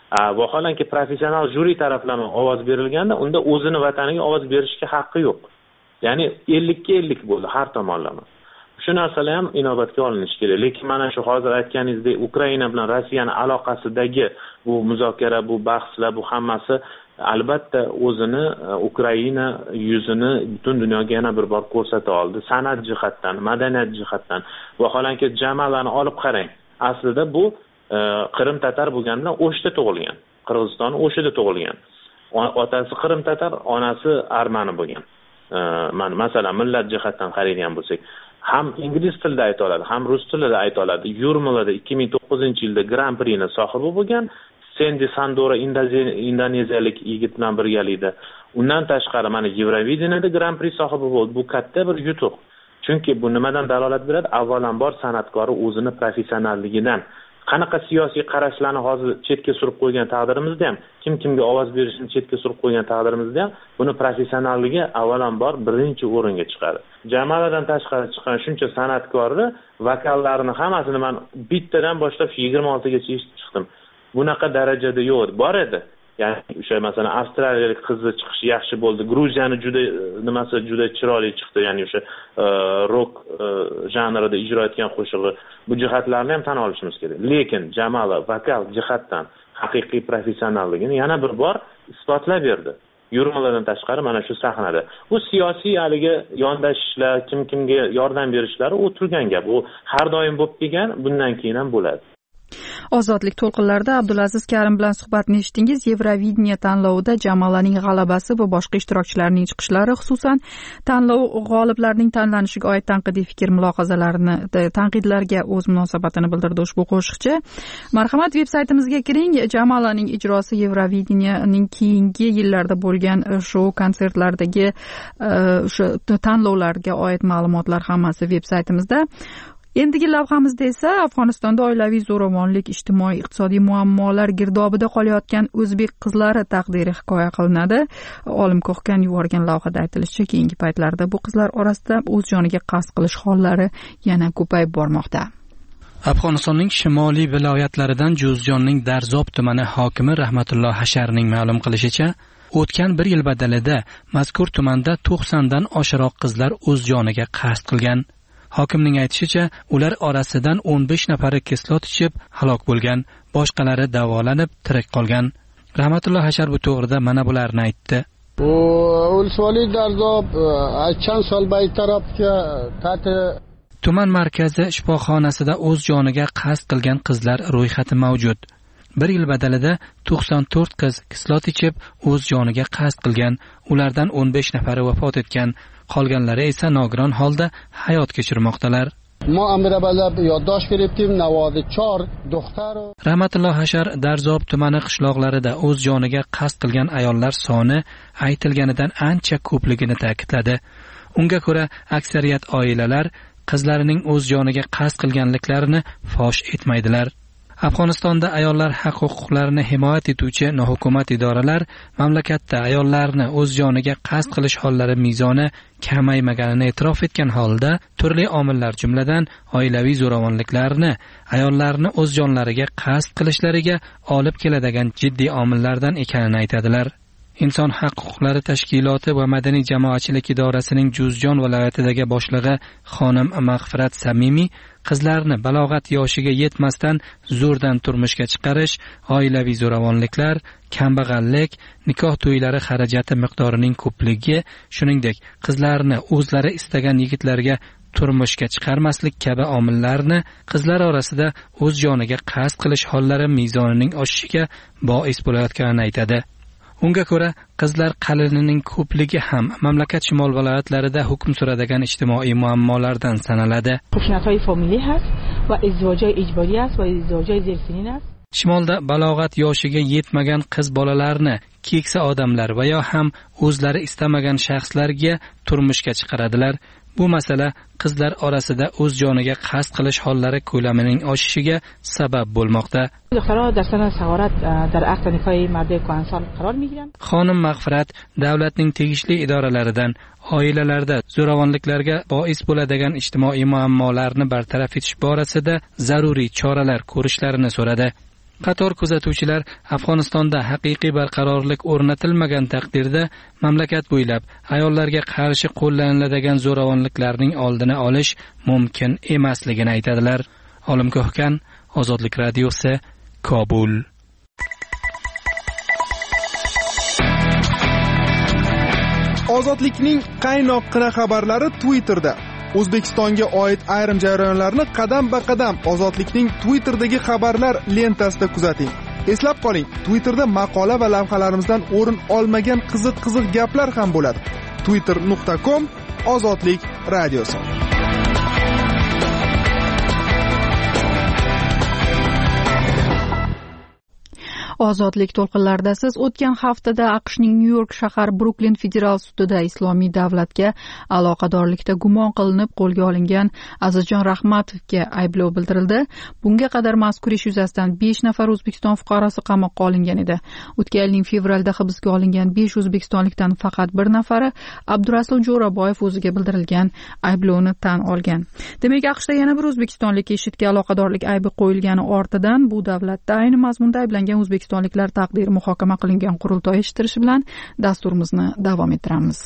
vaholanki professional juri taraflama ovoz berilganda unda o'zini vataniga ovoz berishga haqqi yo'q. Ya'ni ellikka ellik bo'ldi har tomonlama. Shu narsalar ham inobatga olinishi kerak. Lekin mana shu hozir aytganingizdek Ukraina bilan Rossiyaning aloqasidagi bu muzokara, bu bahslar, bu hammasi albatta o'zini Ukraina yuzini butun dunyoga yana bir bor ko'rsata oldi. San'at jihatdan, madaniyat jihatdan. Vaholanki Jamalani olib qarang. Aslida bu Qrim tatar bo'lganidan O'shda tug'ilgan. Qirg'iziston O'shda tug'ilgan. Otasi Qrim tatar, onasi armani bo'lgan. Mana masalan millat jihatdan qaraydigan bo'lsak, ham ingliz tilida ayta oladi, ham rus tilida ayta oladi. Yurmalada ikki ming to'qqizinchi yilda Grand Prixni sohibi bo'lgan. Sendi Sandora indoneziyalik yigit bilan birgalikda. Undan tashqari mana Yevrovideniyada Grand Prix sohibi bo'ldi. Bu katta bir yutuq. Chunki bu nimadan dalolat beradi? Avvalambor san'atkori o'zini professionalligidan. Qanaqa siyosiy qarashlarni hozir chetga surib qo'ygan taqdirimizda ham, kim kimga ovoz berishni chetga surib qo'ygan taqdirimizda ham, buni professionalligi avvalambor birinchi o'ringa chiqadi. Jamaladan tashqari chiqqan shuncha san'atkorni vokallarini hammasini men bittadan boshlab yigirma oltigacha eshitib chiqdim. Bunaqa darajada yo'q, bor edi. Ya'ni o'sha masalan avstraliyalik qizni chiqishi yaxshi bo'ldi. Gruziyani juda nimasi juda chiroyli chiqdi. Ya'ni o'sha rock janrida ijro etgan qo'shig'i. Bu jihatlarni ham tan olishimiz kerak. Lekin Jamala vokal jihatdan haqiqiy professionalligini yana bir bor isbotlab berdi. Yurmalardan tashqari mana shu sahnada. Bu siyosiy haligi yondashishlar, kim kimga yordam berishlari u turgan gap. U har doim bo'lib kelgan, bundan keyin ham bo'ladi. Ozodlik to'lqinlarida Abdulaziz Karim bilan suhbatni eshitdingiz. Yevrovideniya tanlovida Jamalaning g'alabasi va boshqa ishtirokchilarning chiqishlari, xususan tanlov g'oliblarining tanlanishiga oid tanqidiy fikr mulohazalarini, tanqidlarga o'z munosabatini bildirdi ushbu qo'shiqchi. Marhamat, veb-saytimizga kiring. Jamalaning ijrosi Yevrovideniyaning keyingi yillarda bo'lgan shou konsertlardagi o'sha tanlovlarga oid ma'lumotlar hammasi veb-saytimizda. Endigi lavhamizda esa Afg'onistonda oilaviy zo'ravonlik, ijtimoiy iqtisodiy muammolar girdobida qolayotgan o'zbek qizlari taqdiri hikoya qilinadi. Olim Ko'hkan yuborgan lavhada aytilishicha, keyingi paytlarda bu qizlar orasida o'z joniga qasd qilish hollari yana ko'payib bormoqda. Afg'onistonning shimoliy viloyatlaridan Juzjonning Darzob tumani hokimi Rahmatulloh Hasharning ma'lum qilishicha, o'tgan bir yil badalida mazkur tumanda to'qsondan oshiqroq qizlar o'z joniga qasd qilgan. Hokimning aytishicha, ular orasidan o'n besh nafari kislot ichib halok bo'lgan, boshqalari davolanib tirik qolgan. Rahmatulloh Hashar bu to'g'rida mana bularni aytdi. Tuman markazi shifoxonasida o'z joniga qasd qilgan qizlar ro'yxati mavjud. Bir yil badalida to'qson to'rt qiz kislot ichib o'z joniga qasd qilgan, ulardan o'n besh nafari vafot etgan. Qolganlari esa nogiron holda hayot kechirmoqdalar. Rahmatulloh Hashar Darzob tumani qishloqlarida o'z joniga qasd qilgan ayollar soni aytilganidan ancha ko'pligini ta'kidladi. Unga ko'ra, aksariyat oilalar qizlarining o'z joniga qasd qilganliklarini fosh etmaydilar. Afg'onistonda ayollar haq-huquqlarini himoya etuvchi nohukumat idoralar mamlakatda ayollarni o'z joniga qasd qilish hollari mezoni kamaymaganini e'tirof etgan holda, turli omillar jumladan oilaviy zo'ravonliklarni ayollarni o'z jonlariga qasd qilishlariga olib keladigan jiddiy omillardan ekanini aytadilar. Inson haq-huquqlari tashkiloti va madaniy jamoatchilik idorasining Juzjon viloyatidagi boshlig'i xonim Mag'firat Samimiy qizlarni balog'at yoshiga yetmasdan zo'rdan turmushga chiqarish, oilaviy zo'ravonliklar, kambag'allik, nikoh to'ylari xarajati miqdorining ko'pligi, shuningdek qizlarni o'zlari istagan yigitlarga turmushga chiqarmaslik kabi omillarni qizlar orasida o'z joniga qasd qilish hollari mezonining oshishiga bois bo'layotganini aytadi. Unga ko'ra, qizlar qalinining ko'pligi ham mamlakat shimol viloyatlarida hukm suradigan ijtimoiy muammolardan sanaladi. Shimolda balog'at yoshiga yetmagan qiz bolalarni keksa odamlar va yo ham o'zlari istamagan shaxslarga turmushga chiqaradilar. Bu masala qizlar orasida o'z joniga qasd qilish hollari ko'lamining oshishiga sabab bo'lmoqda. Xonim Mag'firat davlatning tegishli idoralaridan oilalarda zo'ravonliklarga bois bo'ladigan ijtimoiy muammolarni bartaraf etish borasida zaruriy choralar ko'rishlarini so'radi. qator kuzatuvchilar Afg'onistonda haqiqiy barqarorlik o'rnatilmagan taqdirda mamlakat bo'ylab ayollarga qarshi qo'llaniladigan zo'ravonliklarning oldini olish mumkin emasligini aytadilar. Olim Ko'hkan, Ozodlik radiosi, Kobul. Ozodlikning qaynoqqina xabarlari Twitterda. O'zbekistonga oid ayrim jarayonlarni qadam-ba-qadam Ozodlikning Twitterdagi xabarlar lentasida kuzating. Eslab qoling, Twitterda maqola va lavhalarimizdan o'rin olmagan qiziq-qiziq gaplar ham bo'ladi. twitter nuqta com Ozodlik radiosi. Ozodlik to'lqinlarida siz o'tgan haftada AQShning Nyu-York shahar Bruklin federal sudida islomiy davlatga aloqadorlikda gumon qilinib qo'lga olingan Azizjon Rahmatovga ayblov bildirildi. Bunga qadar mazkur ish yuzasidan besh nafar O'zbekiston fuqarosi qamoqqa olingan edi. O'tgan yilning fevralda hibsga olingan besh o'zbekistonlikdan faqat bir nafari Abdurasul Jo'raboyev o'ziga bildirilgan ayblovni tan olgan. Demak, AQShda yana bir o'zbekistonlik IShIDga aloqadorlik aybi qo'yilgani ortidan bu davlatda ayni mazmunda ayblangan o'zbekiston O'zbekistonliklar taqdiri muhokama qilingan qurultoy eshittirishi bilan dasturimizni davom ettiramiz.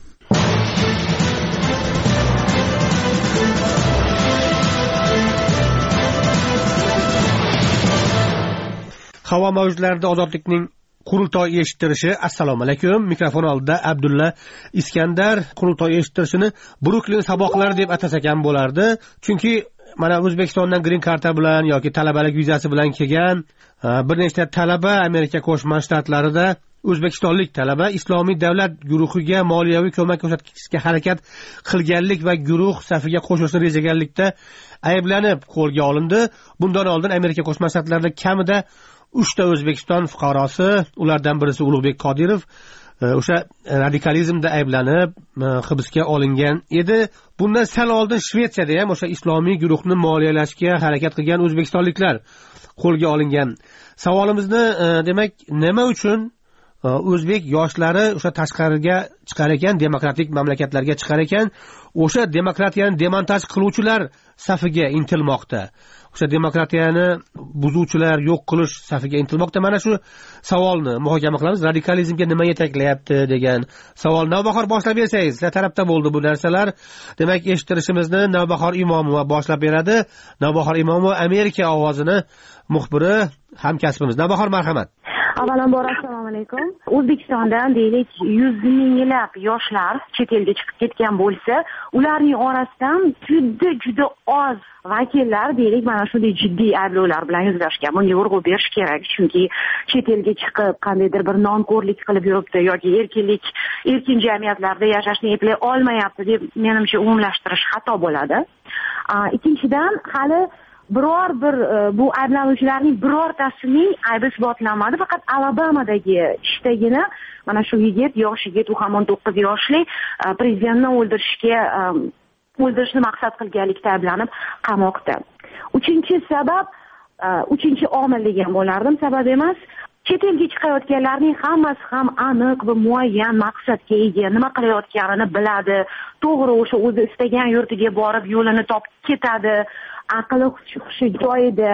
Havo mavjlarida ozodlikning qurultoy eshittirishi. Assalomu alaykum. Mikrofon oldida Abdulla Iskandar. Qurultoy eshittirishini Bruklin saboqlari deb atasak ham bo'lardi. Chunki mana O'zbekistondan green karta bilan yoki talabalik vizasi bilan kelgan bir nechta talaba Amerika Qo'shma Shtatlarida o'zbekistonlik talaba islomiy davlat guruhiga moliyaviy ko'mak ko'rsatishga harakat qilganlik va guruh safiga qo'shilishni rejagarlikda ayblanib qo'lga olindi. Bundan oldin Amerika Qo'shma Shtatlarida kamida uchta O'zbekiston fuqarosi, ulardan birisi Ulug'bek Qodirov, o'sha radikalizmda ayblanib hibsga olingan edi. Bundan sal oldin Shvetsiyada ham o'sha islomiy guruhni moliyalashga harakat qilgan o'zbekistonliklar qo'lga olingan. Savolimizni demak, nima uchun o'zbek yoshlari o'sha tashqariga chiqar ekan, demokratik mamlakatlarga chiqar ekan, o'sha demokratiyani demontaj qiluvchilar safiga intilmoqda. O'sha demokratiyani buzuvchilar, yo'q qilish safiga intilmoqda. Mana shu savolni muhokama qilamiz. Radikalizmga nima yetaklayapti degan savol. Navbahor boshlab bersangiz, sizlar tarafda bo'ldi bu narsalar. Demak, eshittirishimizni Navbahor Imomova boshlab beradi. Navbahor Imomova Amerika ovozini muxbiri, hamkasbimiz. Navbahor, marhamat. Avvalambor assalomu alaykum. O'zbekistondan deylik yuz minglab yoshlar chet elga chiqib ketgan bo'lsa, ularning orasidan juda juda oz vakillar deylik mana shunday jiddiy ayblovlar bilan yuzlashgan. Bunga urg'u berish kerak, chunki chet elga chiqib qandaydir bir nonko'rlik qilib yuribdi yoki erkinlik, erkin jamiyatlarda yashashni eplay olmayapti deb menimcha umumlashtirish xato bo'ladi. Ikkinchidan, hali biror bir bu ayblanuvchilarning birortasining aybi isbotlanmadi. Faqat Alabamadagi ishdagina mana shu yigit, yosh yigit, u ham o'n to'qqiz yoshli, prezidentni o'ldirishga o'ldirishni maqsad qilganlikda ayblanib qamoqda. Uchinchi sabab, uchinchi omil degan bo'lardim, sabab emas. Chet elga chiqayotganlarning hammasi ham aniq va muayyan maqsadga ega, nima qilayotganini biladi. To'g'ri, o'sha o'zi istagan yurtiga borib yo'lini topib ketadi. Aqli hushi joyida,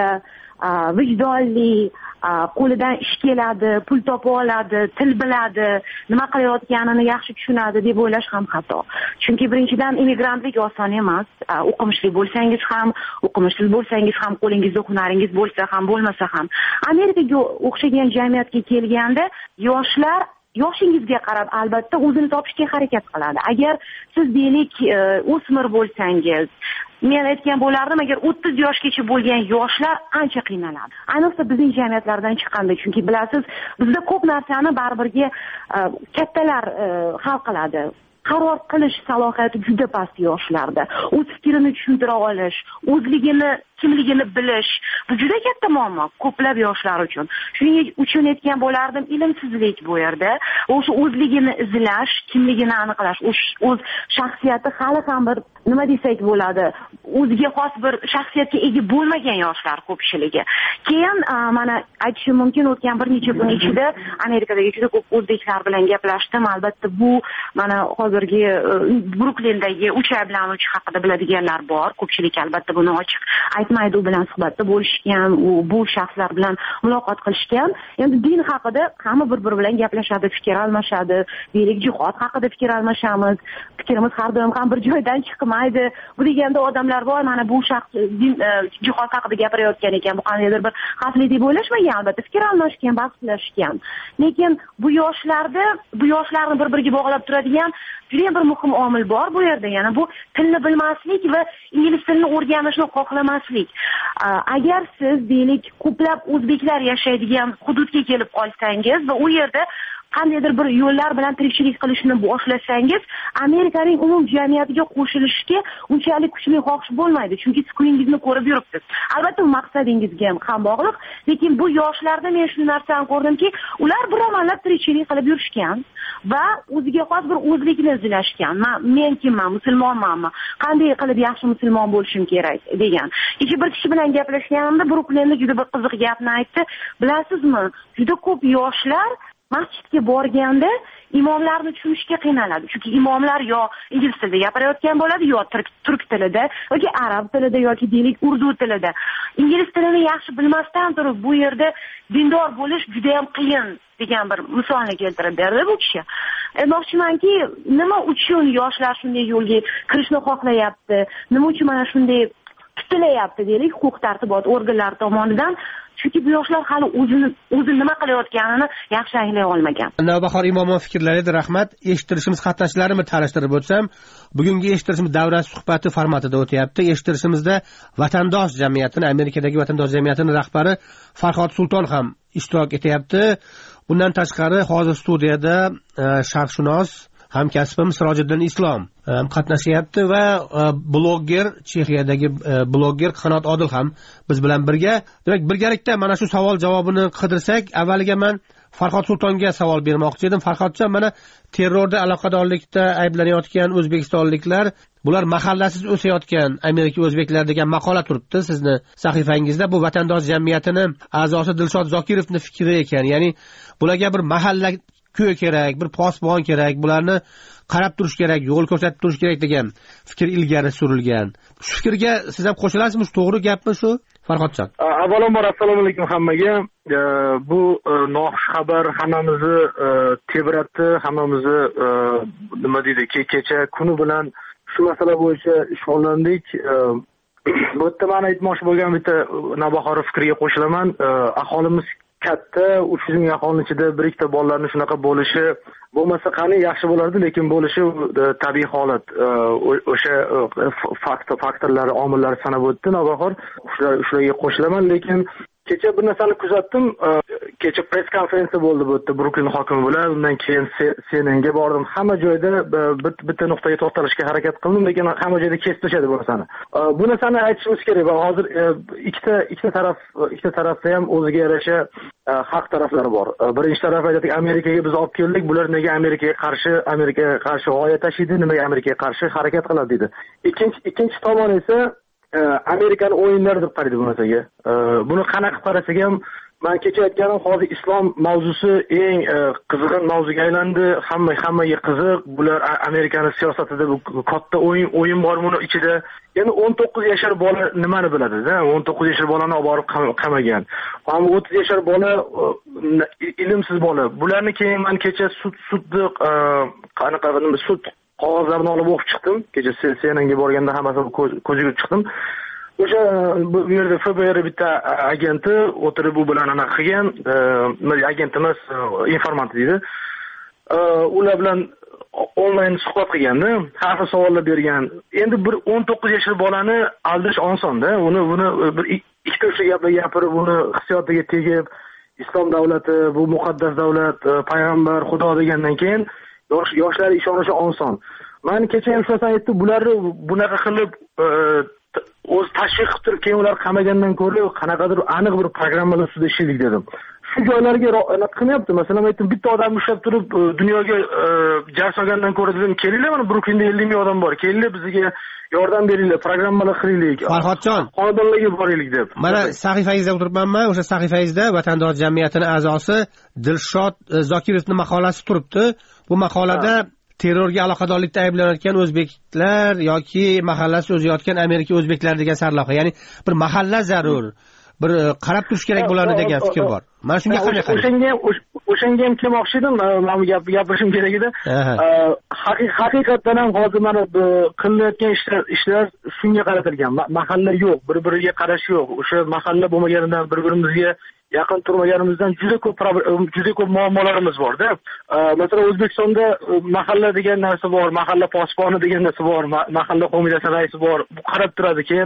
vijdonli, qo'lidan ish keladi, pul topa oladi, til biladi, nima qilayotganini yaxshi tushunadi deb o'ylash ham xato. Chunki birinchidan immigrantlik oson emas. O'qimishli bo'lsangiz ham, o'qimishsiz bo'lsangiz ham, qo'lingizda hunaringiz bo'lsa ham, bo'lmasa ham. Amerikaga o'xshagan jamiyatga kelganda yoshlar yoshingizga qarab albatta o'zini topishga harakat qiladi. Agar siz deylik o'smir bo'lsangiz, men aytgan bo'lardim, agar o'ttiz yoshgacha bo'lgan yoshlar ancha qiynaladi. Ayniqsa bizning jamiyatlardan chiqqanda, chunki bilasiz, bizda ko'p narsani baribirga kattalar hal qiladi. Qaror qilish salohiyati juda past yoshlarda. O'z fikrini tushuntira olish, o'zligini, kimligini bilish, bu juda katta muammo ko'plab yoshlar uchun. Shuning uchun aytgan bo'lardim, ilmsizlik bu yerda. O'sha o'zligini izlash, kimligini aniqlash, o'z shaxsiyati hali ham bir nima desak bo'ladi, o'ziga xos bir shaxsiyatga ega bo'lmagan yoshlar ko'pchiligi. Keyin mana aytishim mumkin, o'tgan bir necha kun ichida Amerikadagi juda ko'p o'zbeklar bilan gaplashdim. Albatta bu mana hozirgi Bruklindagi uch ayblanuvchi haqida biladiganlar bor. Ko'pchilik albatta buni ochiq aytib mayda u bilan suhbatda bo'lishgan, u bu shaxslar bilan muloqot qilishgan. Endi din haqida hamma bir-biri bilan gaplashadi, fikr almashadi, deylik jihod haqida fikr almashamiz. Fikrimiz har doim ham bir joydan chiqmaydi. Bu deganda odamlar bor, mana bu shaxs din jihod haqida gapirayotgan ekan, bu qandaydir bir xavfli deb o'ylashmagan, albatta fikr almashgan, bahslashgan. Lekin bu yoshlarda, bu yoshlarni bir-biriga bog'lab turadigan juda bir muhim omil bor bu yerda. Ya'ni bu tilni bilmaslik va ingliz tilini o'rganishni xohlamaslik. Agar siz deylik ko'plab o'zbeklar yashaydigan hududga kelib qolsangiz va u yerda qandaydir bir yo'llar bilan tirikchilik qilishni boshlasangiz, Amerikaning umum jamiyatiga qo'shilishga unchalik kuchli xohish bo'lmaydi, chunki siz kuningizni ko'rib yuribsiz. Albatta maqsadingizga ham bog'liq, lekin bu yoshlarda men shu narsani ko'rdimki, ular biromanlab tirikchilik qilib yurishgan va o'ziga xos bir o'zlikni izlashgan. Men kimman, musulmonmanmi? Qanday qilib yaxshi musulmon bo'lishim kerak degan. Kecha bir kishi bilan gaplashganimda Bruklinda juda bir qiziq gapni aytdi. Bilasizmi, juda ko'p yoshlar masjidga borganda imomlarni tushunishga qiynaladi. Chunki imomlar yo ingliz tilida gapirayotgan bo'ladi, yo turk tilida, yoki arab tilida, yoki deylik urdu tilida. Ingliz tilini yaxshi bilmasdan turib bu yerda dindor bo'lish juda ham qiyin degan bir misolni keltirib berdi bu kishi. Aytmoqchimanki, nima uchun yoshlar shunday yo'lga kirishni xohlayapti? Nima uchun mana shunday tutilayapti deylik huquq-tartibot organlari tomonidan? Chunki bu yoshlar hali o'zini o'zi nima qilayotganini yaxshi anglay olmagan. Navbahor Imomov fikrlariga rahmat. Eshittirishimiz qatnashchilarini tanishtirib o'tsam, bugungi eshittirishimiz davra suhbati formatida o'tyapti. Eshittirishimizda vatandosh jamiyatini, Amerikadagi vatandosh jamiyatining rahbari Farhod Sulton ham ishtirok etyapti. Bundan tashqari hozir studiyada sharqshunos hamkasbim Sirojiddin Islom qatnashyapti va blogger, Chexiyadagi blogger Qanot Odil ham biz bilan birga. Demak, birgalikda mana shu savol javobini qidirsak, avvaliga men Farhod Sultonga savol bermoqchi edim. Farhodjon, mana terrorda aloqadorlikda ayblanayotgan o'zbekistonliklar, bular mahallasiz o'sayotgan Amerika o'zbeklar degan maqola turibdi sizni sahifangizda. Bu vatandosh jamiyatining a'zosi Dilshod Zokirovning fikri ekan. Ya'ni bularga bir mahalla ko'y kerak, bir posbon kerak, bularni qarab turish kerak, yo'l ko'rsatib turish kerak degan fikr ilgari surilgan. Shu fikrga siz ham qo'shilasizmi? To'g'ri gapmi shu, Farhodjon? Avvalambor assalomu alaykum hammaga. Bu noxush xabar hammamizni tebratdi, hammamizni nima deydi, kecha kuni bilan shu masala bo'yicha shug'ullandik. Bu yerda men aytmoqchi bo'lgan bitta Navbahor fikriga qo'shilaman. Aholimiz katta, uch yuz ming aholining ichida bir ikkita bolalarning shunaqa bo'lishi bo'lmasa qani yaxshi bo'lardi, lekin bo'lishi tabiiy holat. O'sha faktor faktorlar, omillar sanab o'tdi Navbahor. Shularga qo'shilaman, lekin kecha bir narsani kuzatdim. Kecha press konferensiya bo'ldi bu yerda Bruklin hokimi bilan. Undan keyin C N N ga bordim. Hamma joyda bitta nuqtaga to'xtalishga harakat qildim, lekin hamma joyda kesib tashladi bu narsani. Bu narsani aytishimiz kerak va hozir ikkita ikkita taraf ikkita tarafda ham o'ziga yarasha haq taraflari bor. Birinchi taraf aytadiki, Amerikaga biz olib keldik, bular nega Amerikaga qarshi Amerikaga qarshi g'oya tashiydi, nimaga Amerikaga qarshi harakat qiladi dedi. Ikkinchi ikkinchi tomon esa Amerikani o'yinlari deb qaraydi bu narsaga. Buni qanaqa qarasak ham, men kecha aytganim, hozir islom mavzusi eng qizg'in mavzuga aylandi. Hamma hammaga qiziq. Bular Amerikaning siyosatida bu katta o'yin o'yin bor buni ichida. Endi o'n to'qqiz yashar bola nimani biladi-da? o'n to'qqiz yashar bolani olib borib qamagan. Ammo o'ttiz yashar bola ilmsiz bola. Bularni keyin men kecha sud sudni qanaqa sud qog'ozlarni olib o'qib chiqdim. Kecha C N N ga borganda hammasini ko'ziga chiqdim. O'sha bu yerda F B R bitta agenti o'tirib u bilan anaqa qilgan, agent emas, informant deydi. Ular bilan onlayn suhbat qilganda, har xil savollar bergan. Endi bir o'n to'qqiz yashar bolani aldash osonda. Uni buni bir ikkita uch gaplar gapirib, uni hissiyotiga tegib, islom davlati, bu muqaddas davlat, payg'ambar, Xudo degandan keyin yosh yoshlar ishonishi oson. Men kecha ham shuni aytdim, bularni bunaqa qilib o'z tashviq qilib turib, keyin ular qamagandan ko'ra qanaqadir aniq bir programmalar ustida ishlaylik dedim. Shu joylarga aniq qilmayapti. Masalan, aytdim, bitta odam ushlab turib dunyoga jar solgandan ko'ra dedim, kelinglar, mana Bruklinda ellik ming odam bor. Kelinglar, bizga yordam beringlar, programmalar qilaylik. Farhodjon, xonadonlarga boraylik deb. Mana sahifangizda o'tiribmanman, o'sha sahifangizda vatandosh jamiyatining a'zosi Dilshod Zokirovning maqolasi turibdi. Bu maqolada terrorga aloqadorlikda ayblanayotgan o'zbeklar yoki mahallasi o'zayotgan Amerika o'zbeklar degan sarlavha, ya'ni bir mahalla zarur, bir qarab turish kerak bo'ladi degan fikr bor. Mana shunga qanday qaraysiz? O'shanga o'shanga ham kelmoqchi edim, men bu gap gapirishim kerak edi. Haqiqatan ham hozir mana qilinayotgan ishlar ishlar shunga qaratilgan. Mahalla yo'q, bir-biriga qarash yo'q. O'sha mahalla bo'lmaganidan bir-birimizga yaqin turmaganimizdan juda ko'p juda ko'p muammolarimiz bor-da. Masalan, O'zbekistonda mahalla degan narsa bor, mahalla posboni degan narsa bor, mahalla qo'mitasi raisi bor. Bu qarab turadi. Keyin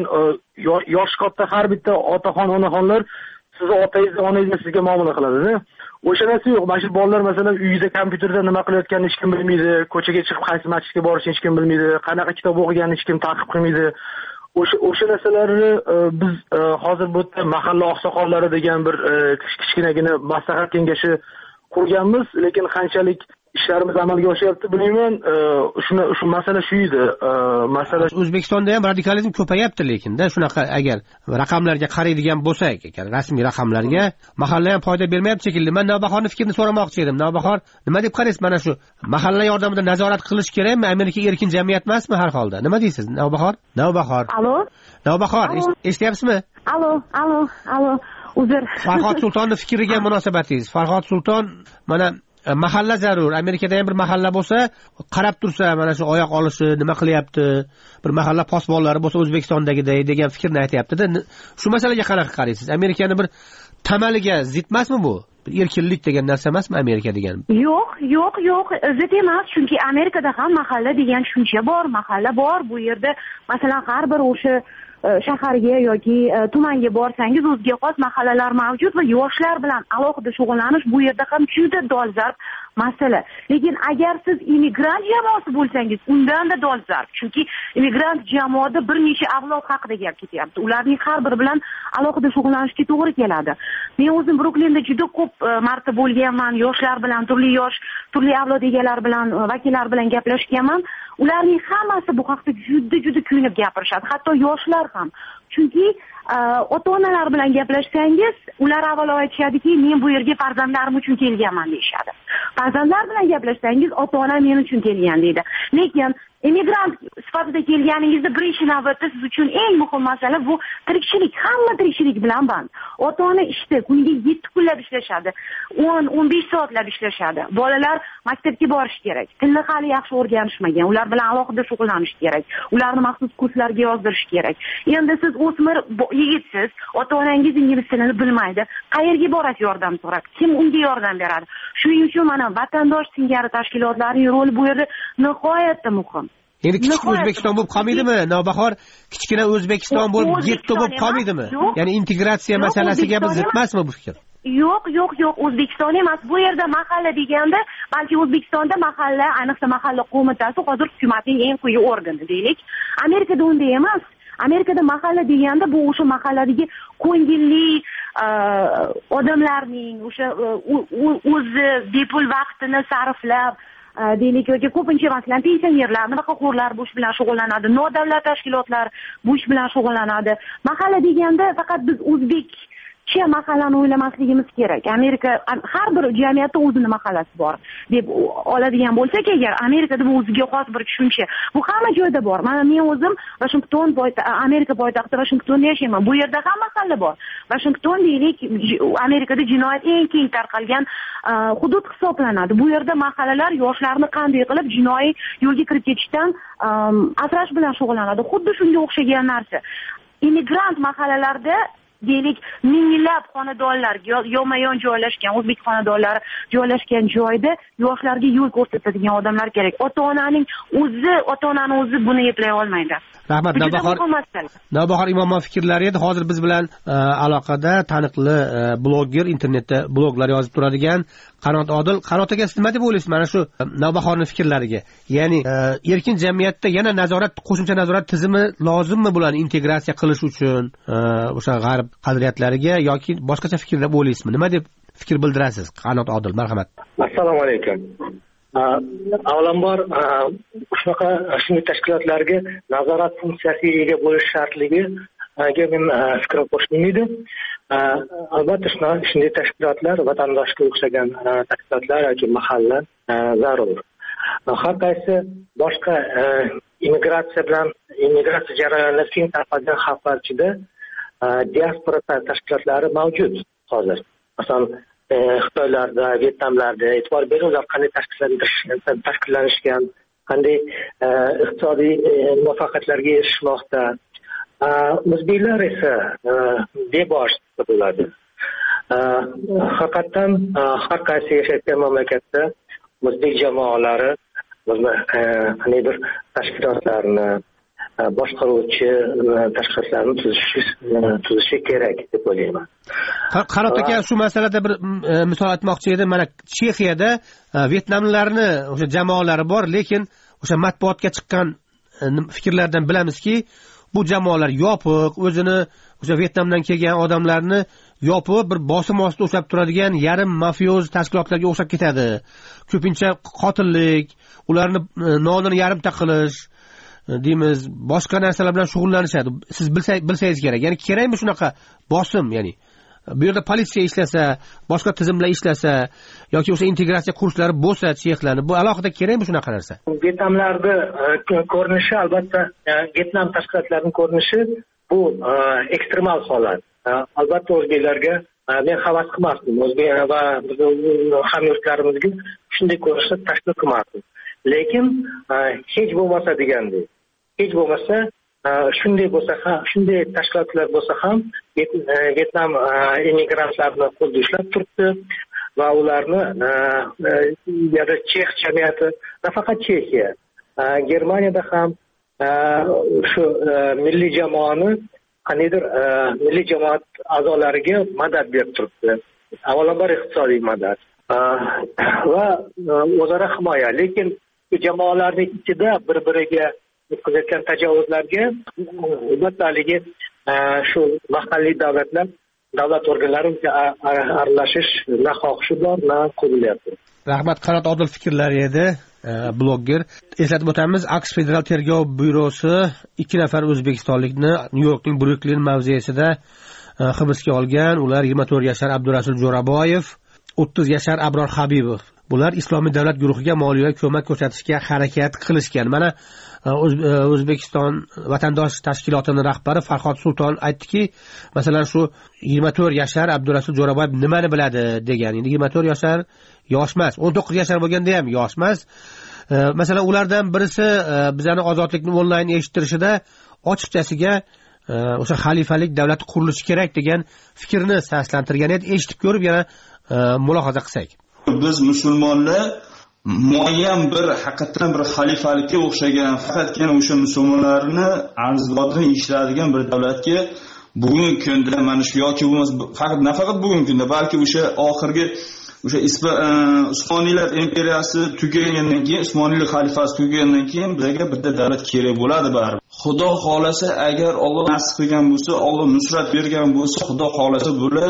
yosh katta har bitta otaxon, onaxonlar sizni otangiz, onangiz sizga muomala qiladi-da. O'sha narsa yo'q. Mana shu bolalar masalan uyida kompyuterda nima qilayotganini hech kim bilmaydi, ko'chaga chiqib qaysi masjidga borishini hech kim bilmaydi, qanaqa kitob o'qiganini hech kim ta'qib qilmaydi. O'sha o'sha narsalarni biz hozir bu yerda mahalla oqsoqollari degan bir kichkinagina maslahat kengashi qurganmiz, lekin qanchalik ishlarimiz amalga oshyapti bilmayman. Shuna shu masala shu edi. Masala O'zbekistonda ham radikalizm ko'payapti, lekin-da shunaqa agar raqamlarga qaraydigan bo'lsak, ekan rasmiy raqamlarga mahalla ham foyda bermayapti shekilli. Men Navbahorning fikrini so'ramoqchi edim. Navbahor, nima deb qaraysiz mana shu mahalla yordamida nazorat qilish kerakmi? Amerika erkin jamiyat emasmi har holda? Nima deysiz, Navbahor? Navbahor. Alo? Navbahor, eshityapsizmi? Alo, alo, alo. Uzr. Farhod Sultonning fikriga munosabatingiz. Farhod Sulton mana mahalla zarur. Amerikada ham bir mahalla bo'lsa, qarab tursa, mana shu oyoq olishi, nima qilyapti, bir mahalla posbonlari bo'lsa O'zbekistondagiday degan fikrni aytayapti-da. Shu masalaga qanaqa qaraysiz? Amerikani bir tamaliga zid emasmi bu? Bir erkinlik degan narsa emasmi Amerika degan? Yo'q, yo'q, yo'q, zid emas, chunki Amerikada ham mahalla degan tushuncha bor, mahalla bor. Bu yerda masalan har bir o'sha shaharga yoki tumanga borsangiz o'ziga xos mahallalar mavjud va yoshlar bilan alohida shug'ullanish bu yerda ham juda dolzarb masala. Lekin agar siz immigrant jamoasi bo'lsangiz, undan-da dolzarb. Chunki immigrant jamoada bir necha avlod haqida gap ketyapti. Ularning har biri bilan alohida shug'ullanishga to'g'ri keladi. Men o'zim Bruklinda juda ko'p marta bo'lganman, yoshlar bilan, turli yosh, turli avlod egalari bilan, vakillar bilan gaplashganman. Ularning hammasi bu haqda juda juda kuyunib gapirishadi, hatto yoshlar ham. Chunki ota-onalar bilan gaplashsangiz, ular avvalo aytishadiki, men bu yerga farzandlarim uchun kelganman deyshadi. Farzandlar bilan gaplashsangiz, ota-ona men uchun kelgan deydi. Lekin emigrant sifatida kelganingizda birinchi navbatda siz uchun eng muhim masala bu tirikchilik. Hamma tirikchilik bilan band. Ota-ona ishda kuniga yetti kunlab ishlashadi, o'n o'n besh soatlab ishlashadi. Bolalar maktabga borish kerak. Tilni hali yaxshi o'rganishmagan. Ular bilan alohida shug'ullanish kerak. Ularni maxsus kurslarga yozdirish kerak. Endi siz o'smir yigitsiz, ota-onangiz ingliz tilini bilmaydi. Qayerga borasiz yordam so'rab? Kim unga yordam beradi? Shuning uchun mana vatandosh singari tashkilotlarning roli bu yerda nihoyatda muhim. Endi kichik O'zbekiston bo'lib qolmaydimi? Navbahor, kichkina O'zbekiston bo'lib getto bo'lib qolmaydimi? Ya'ni integratsiya masalasiga biz zid emasmi bu fikr? Yo'q, yo'q, yo'q, O'zbekiston emas. Bu yerda mahalla deganda, balki O'zbekistonda mahalla, ayniqsa mahalla qo'mitasi hozir hukumatning eng quyi organi deylik. Amerikada unday emas. Amerikada mahalla deganda bu o'sha mahalladagi ko'ngilli odamlarning o'sha o'zi bepul vaqtini sarflab deylik yoki ko'pincha masalan pensionerlar, nafaqaxo'rlar bu ish bilan shug'ullanadi, nodavlat tashkilotlar bu ish bilan shug'ullanadi. Mahalla deganda faqat biz o'zbek Che mahallani o'ylamasligimiz kerak. Amerika har bir jamiyatda o'zining mahallasi bor deb oladigan bo'lsak agar, Amerikada bu o'ziga xos bir tushuncha. Bu hamma joyda bor. Mana men o'zim Washington Amerika poytaxti Washingtonda yashayman. Bu yerda ham mahalla bor. Washington deylik Amerikada jinoyat eng keng tarqalgan hudud hisoblanadi. Bu yerda mahallalar yoshlarni qanday qilib jinoiy yo'lga kirib ketishdan asrash bilan shug'ullanadi. Xuddi shunga o'xshagan narsa. Immigrant mahallalarda deylik minglab xonadonlar yonma-yon joylashgan, o'zbek xonadonlari joylashgan joyda yoshlarga yo'l ko'rsatadigan odamlar kerak. Ota-onaning o'zi, ota-onani o'zi buni eplay olmaydi. Rahmat, Navbahor. Navbahor Imomov fikrlari edi. Hozir biz bilan aloqada taniqli bloger, internetda bloglar yozib turadigan Qanot Odil. Qanot aka, siz nima deb o'ylaysiz mana shu Navbahorning fikrlariga? Ya'ni erkin jamiyatda yana nazorat, qo'shimcha nazorat tizimi lozimmi bularni integratsiya qilish uchun o'sha g'arb qadriyatlariga yoki boshqacha fikr deb o'ylaysizmi? Nima deb fikr bildirasiz? Qanot Odil, marhamat. Assalomu alaykum. Avvalambor shunaqa shunday tashkilotlarga nazorat funksiyasiga ega bo'lish shartligiga men fikr qo'shdim edi. Albatta shunday tashkilotlar vatandoshga o'xshagan tashkilotlar yoki mahalla zarur. har qaysi boshqa immigratsiya bilan immigratsiya jarayonida keng tarqalgan xalqlar ichida diaspora tashkilotlari mavjud hozir. Masalan, Xitoylarda, Vyetnamlarda e'tibor bering, ular qanday tashkillanishgan, qanday iqtisodiy muvaffaqiyatlarga erishmoqda. O'zbeklar esa bebosh bo'ladi. Haqiqatan har qaysi yashayotgan mamlakatda o'zbek jamoalari qandaydir tashkilotlarni boshqaruvchi tashkilotlarni tuzishi tuzishi kerak deb o'ylayman. Qarab aka, shu masalada bir misol aytmoqchi edim. Mana Chexiyada Vyetnamlarni o'sha jamoalari bor, lekin o'sha matbuotga chiqqan fikrlardan bilamizki, bu jamoalar yopiq, o'zini o'sha Vyetnamdan kelgan odamlarni yopib bir bosim ostida ushlab turadigan yarim mafioz tashkilotlarga o'xshab ketadi. Ko'pincha qotillik, ularni nonini yarimta qilish, deymiz, boshqa narsalar bilan shug'ullanishadi. Siz bilsangiz kerak. Ya'ni kerakmi shunaqa bosim, ya'ni bu yerda politsiya ishlasa, boshqa tizimlar ishlasa yoki o'sha integratsiya kurslari bo'lsa, chexlarni, bu alohida kerakmi shunaqa narsa? Vyetnamlarda ko'rinishi, albatta, Vyetnam tashkilotlarining ko'rinishi bu ekstremal holat. Albatta o'zbeklarga men havas qilmasdim. O'zbek va hamyurtlarimizga shunday ko'rishni tashkil qilmasdim. Lekin hech bo'lmasa degandek, hech bo'lmasa shunday bo'lsa ham, shunday tashkilotlar bo'lsa ham Vyetnam immigrantlarini qo'lda ushlab turibdi va ularni yana Chex jamiyati, nafaqat Chexiya, Germaniyada ham shu milliy jamoani qandaydir milliy jamoat a'zolariga madad berib turibdi. Avvalambor iqtisodiy madad va o'zaro himoya. Lekin bu jamoalarning ichida bir-biriga yetkazayotgan tajovuzlarga albatta shu mahalliy davlatlar, davlat organlari aralashish na xohishi bor, na qo'llayapti. Rahmat, qanot odil fikrlari edi. Blogger. Eslatib o'tamiz, Aks Federal tergov byurosi ikki nafar o'zbekistonlikni Nyu-Yorkning Bruklin mavzesida hibsga olgan. Ular yigirma to'rt yashar Abdurasul Jo'raboyev, o'ttiz yashar Abror Habibov. Bular Islomiy davlat guruhiga moliyaviy ko'mak ko'rsatishga harakat qilishgan. Mana O'zbekiston vatandosh tashkilotining rahbari Farhod Sulton aytdiki, masalan shu yigirma to'rt yashar Abdurasul Jo'raboyev nimani biladi degan. Endi yigirma to'rt yashar yosh emas, o'n to'qqiz yashar bo'lganda ham yosh emas. Masalan, ulardan birisi bizani ozodlikni onlayn eshittirishida ochiqchasiga o'sha xalifalik davlati qurilishi kerak degan fikrni saslantirgan edi. Eshitib ko'rib yana mulohaza qilsak. Biz musulmonlar muayyan bir haqiqatan bir xalifalikka o'xshagan, faqatgina o'sha musulmonlarni arzodini ishlaydigan bir davlatga bugungi kunda mana shu yoki bo'lmasa faqat nafaqat bugungi kunda, balki o'sha oxirgi o'sha Usmoniylar imperiyasi tugagandan keyin, Usmoniylar xalifasi tugagandan keyin bizga bitta davlat kerak bo'ladi baribir. Xudo xolasa, agar Alloh nasib qilgan bo'lsa, Alloh nusrat bergan bo'lsa, Xudo xolasa bular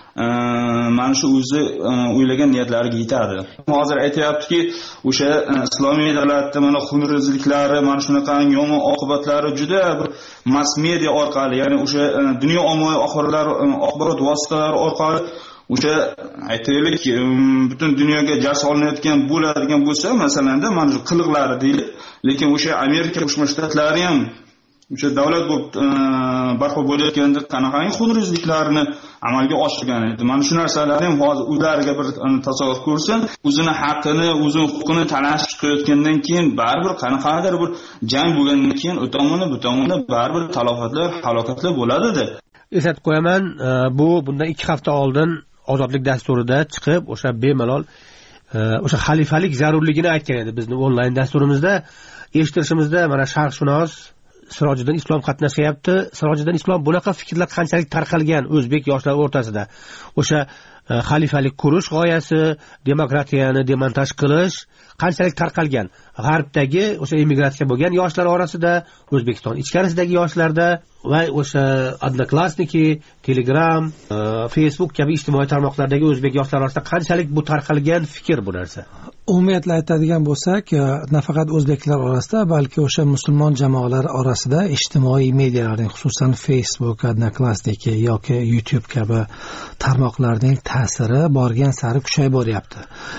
mana shu o'zi o'ylagan niyatlariga yetadi. Hozir aytayaptiki, o'sha islomiy davlatda mana xunrezliklari, mana shunaqa yomon oqibatlari juda bir mass media orqali, ya'ni o'sha dunyo ommaviy axborot vositalari orqali o'sha aytaylik butun dunyoga jar solinayotgan bo'ladigan bo'lsa, masalanda mana shu qiliqlari deylik, lekin o'sha Amerika Qo'shma Shtatlari ham o'sha davlat bo'lib barpo bo'layotganda qanaqangi xunrezliklarni amalga oshirgan edi. Mana shu narsalarni ham hozir ularga bir tasavvur ko'rsin, o'zini haqqini, o'zini huquqini talashib chiqayotgandan keyin baribir qanaqadir bir jang bo'lgandan keyin u tomoni bu tomoni baribir talofatlar, halokatlar bo'ladi-da. Eslatib qo'yaman, bu bundan ikki hafta oldin ozodlik dasturida chiqib, o'sha bemalol o'sha xalifalik zarurligini aytgan edi. Bizning onlayn dasturimizda eshittirishimizda mana sharqshunos Sirojiddin Islom qatnashyapti. Sirojiddin Islom bunaqa fikrlar qanchalik tarqalgan o'zbek yoshlar o'rtasida. O'sha xalifalik qurish g'oyasi, demokratiyani demontaj qilish qanchalik tarqalgan. G'arbdagi o'sha immigratsiya bo'lgan yoshlar orasida, O'zbekiston ichkarisidagi yoshlarda va o'sha Odnoklassniki, Telegram, Facebook kabi ijtimoiy tarmoqlardagi o'zbek yoshlar orasida qanchalik bu tarqalgan fikr bu narsa. umumiyatla aytadigan bo'lsak, nafaqat o'zbeklar orasida, balki o'sha musulmon jamoalar orasida ijtimoiy medialarning, xususan Facebook, Odnoklassniki yoki YouTube kabi tarmoqlarning ta'siri borgan sari kuchayib boryapti.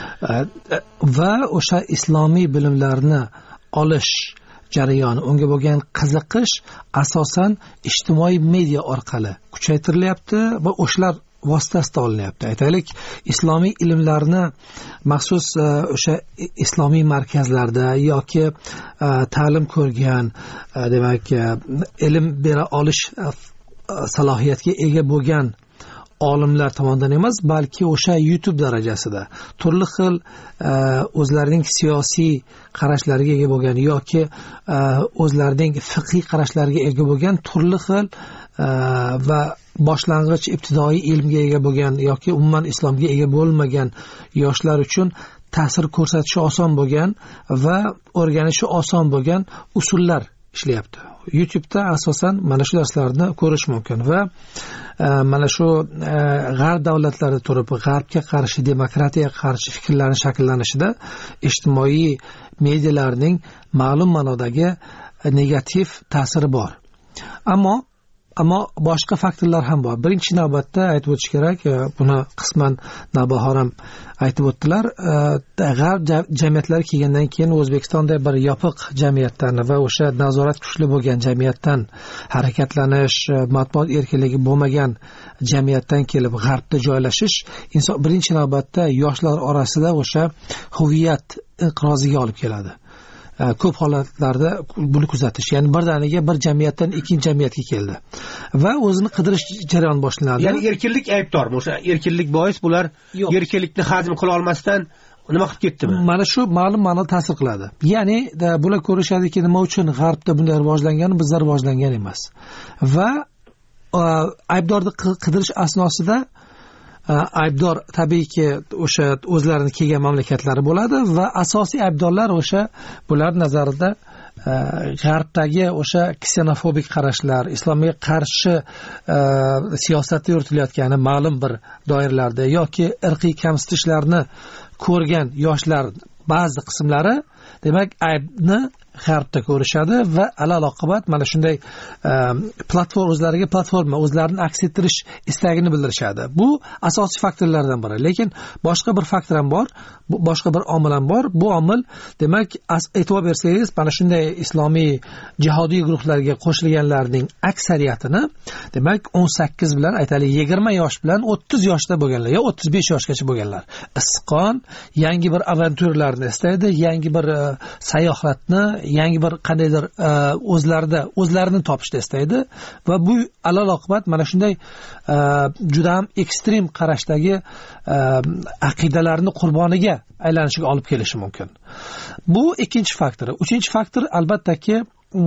Va o'sha islomiy bilimlarni olish jarayoni, unga bo'lgan qiziqish asosan ijtimoiy media orqali kuchaytirilyapti va o'shalar vositasida olinyapti. Aytaylik, islomiy ilmlarni maxsus o'sha islomiy markazlarda yoki ta'lim ko'rgan, demak, ilm bera olish salohiyatiga ega bo'lgan olimlar tomonidan emas, balki o'sha YouTube darajasida turli xil o'zlarining siyosiy qarashlariga ega bo'lgan yoki o'zlarining fiqhiy qarashlariga ega bo'lgan turli xil va boshlang'ich ibtidoiy ilmga ega bo'lgan yoki umuman islomga ega bo'lmagan yoshlar uchun ta'sir ko'rsatishi oson bo'lgan va o'rganishi oson bo'lgan usullar ishlayapti. YouTube'da asosan mana shu darslarni ko'rish mumkin va mana shu g'arb davlatlari turib g'arbga qarshi, demokratiyaga qarshi fikrlarning shakllanishida ijtimoiy medialarning ma'lum ma'nodagi negativ ta'siri bor. Ammo Ammo boshqa faktorlar ham bor. Birinchi navbatda aytib o'tish kerak, buni qisman Navbahor ham aytib o'tdilar. G'arb jamiyatlari kelgandan keyin O'zbekistonda bir yopiq jamiyatdan va o'sha nazorat kuchli bo'lgan jamiyatdan harakatlanish, matbuot erkinligi bo'lmagan jamiyatdan kelib g'arbda joylashish inson birinchi navbatda yoshlar orasida o'sha huviyat inqiroziga olib keladi. Ko'p holatlarda buni kuzatish, ya'ni birdaniga bir jamiyatdan ikkinchi jamiyatga keldi va o'zini qidirish jarayoni boshlanadi. Ya'ni erkinlik aybdormi? O'sha erkinlik bois bular erkinlikni hazm qila olmasdan nima qilib ketdimi? Mana shu ma'lum ma'noda ta'sir qiladi. Ya'ni bular ko'rishadiki, nima uchun g'arbda bunday rivojlangan, bizda rivojlangan emas. Va aybdorni qidirish asnosida aybdor tabiiyki o'sha o'zlarini kelgan mamlakatlari bo'ladi va asosiy aybdorlar o'sha bular nazarida g'arbdagi o'sha ksenofobik qarashlar, islomga qarshi siyosatda yuritilayotgani ma'lum bir doiralarda yoki irqiy kamsitishlarni ko'rgan yoshlar ba'zi qismlari, demak, aybni g'arbda ko'rishadi va alal oqibat mana shunday platforma o'zlariga platforma o'zlarini aks ettirish istagini bildirishadi. Bu asosiy faktorlardan biri. Lekin boshqa bir faktor ham bor, boshqa bir omil ham bor. Bu omil, demak, e'tibor bersangiz, mana shunday islomiy jihodiy guruhlarga qo'shilganlarning aksariyatini, demak, o'n sakkiz bilan, aytaylik, yigirma yosh bilan o'ttiz yoshda bo'lganlar yo o'ttiz besh yoshgacha bo'lganlar. Isqon yangi bir avantyurlarni istaydi, yangi bir sayohatni, yangi bir qandaydir o'zlarida o'zlarini topishni istaydi va bu alal oqibat mana shunday juda ham ekstrem qarashdagi aqidalarni qurboniga aylanishiga olib kelishi mumkin. Bu ikkinchi faktor. Uchinchi faktor albattaki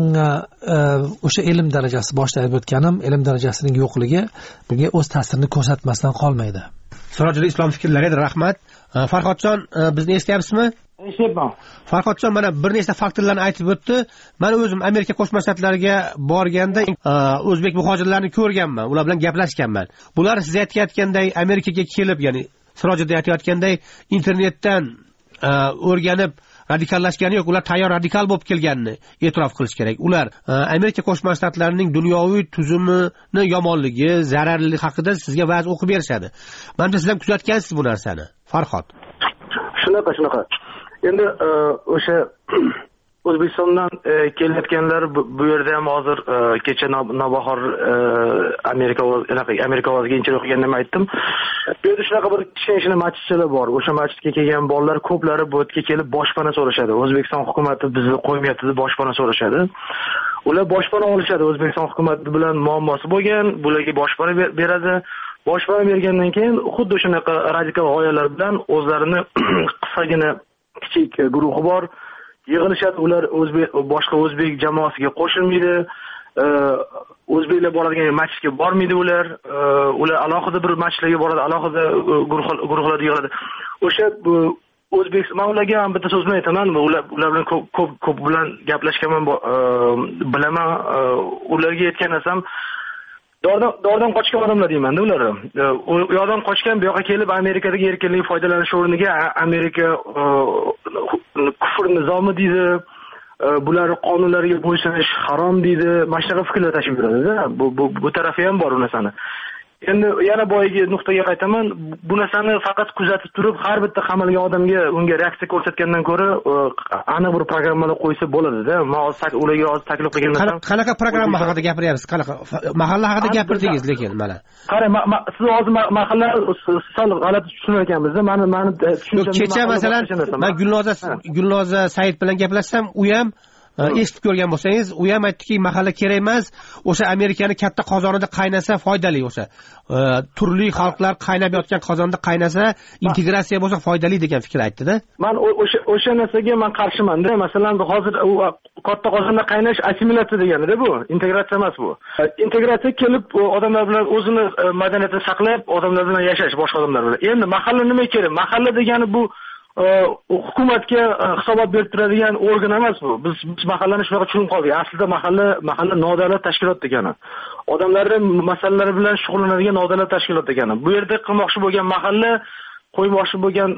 o'sha ilm darajasi, boshda aytib o'tganim, ilm darajasining yo'qligi bunga o'z ta'sirini ko'rsatmasdan qolmaydi. Sirojul Islom fikrlariga rahmat. Farhodjon, bizni eslayapsizmi? Eslayapman. Farhodjon mana bir nechta faktorlarni aytib o'tdi. Men o'zim Amerika Qo'shma Shtatlariga borganda o'zbek muhojirlarni ko'rganman, ular bilan gaplashganman. Bular siz aytayotganday Amerikaga kelib, ya'ni Sirojida aytayotganday internetdan o'rganib radikallashgani yo'q, ular tayyor radikal bo'lib kelganini e'tirof qilish kerak. Ular Amerika Qo'shma Shtatlarining dunyoviy tuzumini yomonligi, zararliligi haqida sizga va'z o'qib berishadi. Menimcha siz ham kuzatgansiz bu narsani, Farhod. Shunaqa, shunaqa. Endi o'sha O'zbekistondan kelayotganlar bu yerda ham hozir kecha Navbahor Amerika Amerika ovoziga intervyu qilganda aytdim. Bu yerda shunaqa bir kichkina masjidlar bor. O'sha masjidga kelgan bolalar ko'plari bu yerga kelib boshpana so'rashadi. O'zbekiston hukumatı bizni qo'ymayapti deb boshpana so'rashadi. Ular boshpana olishadi. O'zbekiston hukumatı bilan muammosi bo'lgan, bularga boshpana beradi. Boshpana bergandan keyin xuddi shunaqa radikal g'oyalar bilan o'zlarini qisqagina kichik guruhi bor. Yig'ilishadi, ular o'zbek boshqa o'zbek jamoasiga qo'shilmaydi. O'zbeklar boradigan masjidga bormaydi ular. Ular alohida bir masjidlarga boradi, alohida guruhlarda yig'iladi. O'sha O'zbekiston, men ularga ham bitta so'z bilan aytaman, ular ular bilan ko'p ko'p ko'p bilan gaplashganman, bilaman. Ularga aytgan narsam, Dordan dordan qochgan odamlar deyman-da ular. U yoqdan qochgan, bu yoqqa kelib Amerikadagi erkinlik foydalanish o'rniga Amerika kufr nizomi deydi, bular qonunlariga bo'ysunish harom deydi, mana shunaqa fikrlar tashib yuradi-da. Bu bu bu tarafi ham bor u narsani. Endi yana boyagi nuqtaga qaytaman, bu narsani faqat kuzatib turib, har bitta qamalgan odamga unga reaksiya ko'rsatgandan ko'ra, aniq bir programmalar qo'ysa bo'ladi-da. Men hozir ularga hozir taklif qilgan narsam. Qanaqa programma haqida gapiryapsiz? Qanaqa mahalla haqida gapirdingiz lekin mana. Qarang, siz hozir mahalla sal g'alati tushunar ekanmiz-da. Meni meni tushuncham. Kecha masalan, men Gulnoza Gulnoza Said bilan gaplashsam, u ham eshitib ko'rgan bo'lsangiz, u ham aytdiki, mahalla kerak emas, o'sha Amerikani katta qozonida qaynasa foydali o'sha. Turli xalqlar qaynab yotgan qozonda qaynasa, integratsiya bo'lsa foydali degan fikr aytdi-da. Men o'sha o'sha narsaga men qarshiman-da. Masalan, hozir u katta qozonda qaynash assimilyatsiya degani-da bu, integratsiya emas bu. Integratsiya kelib odamlar bilan o'zini madaniyatini saqlab, odamlar bilan yashash, boshqa odamlar bilan. Endi mahalla nima kerak? Mahalla degani bu hukumatga hisobot berib turadigan organ emas bu. Biz, biz mahallani shunaqa tushunib qoldik. Aslida mahalla mahalla nodavlat tashkilot degani. Odamlarning masalalari bilan shug'ullanadigan nodavlat tashkilot degani. Bu yerda qilmoqchi bo'lgan mahalla, qo'ymoqchi bo'lgan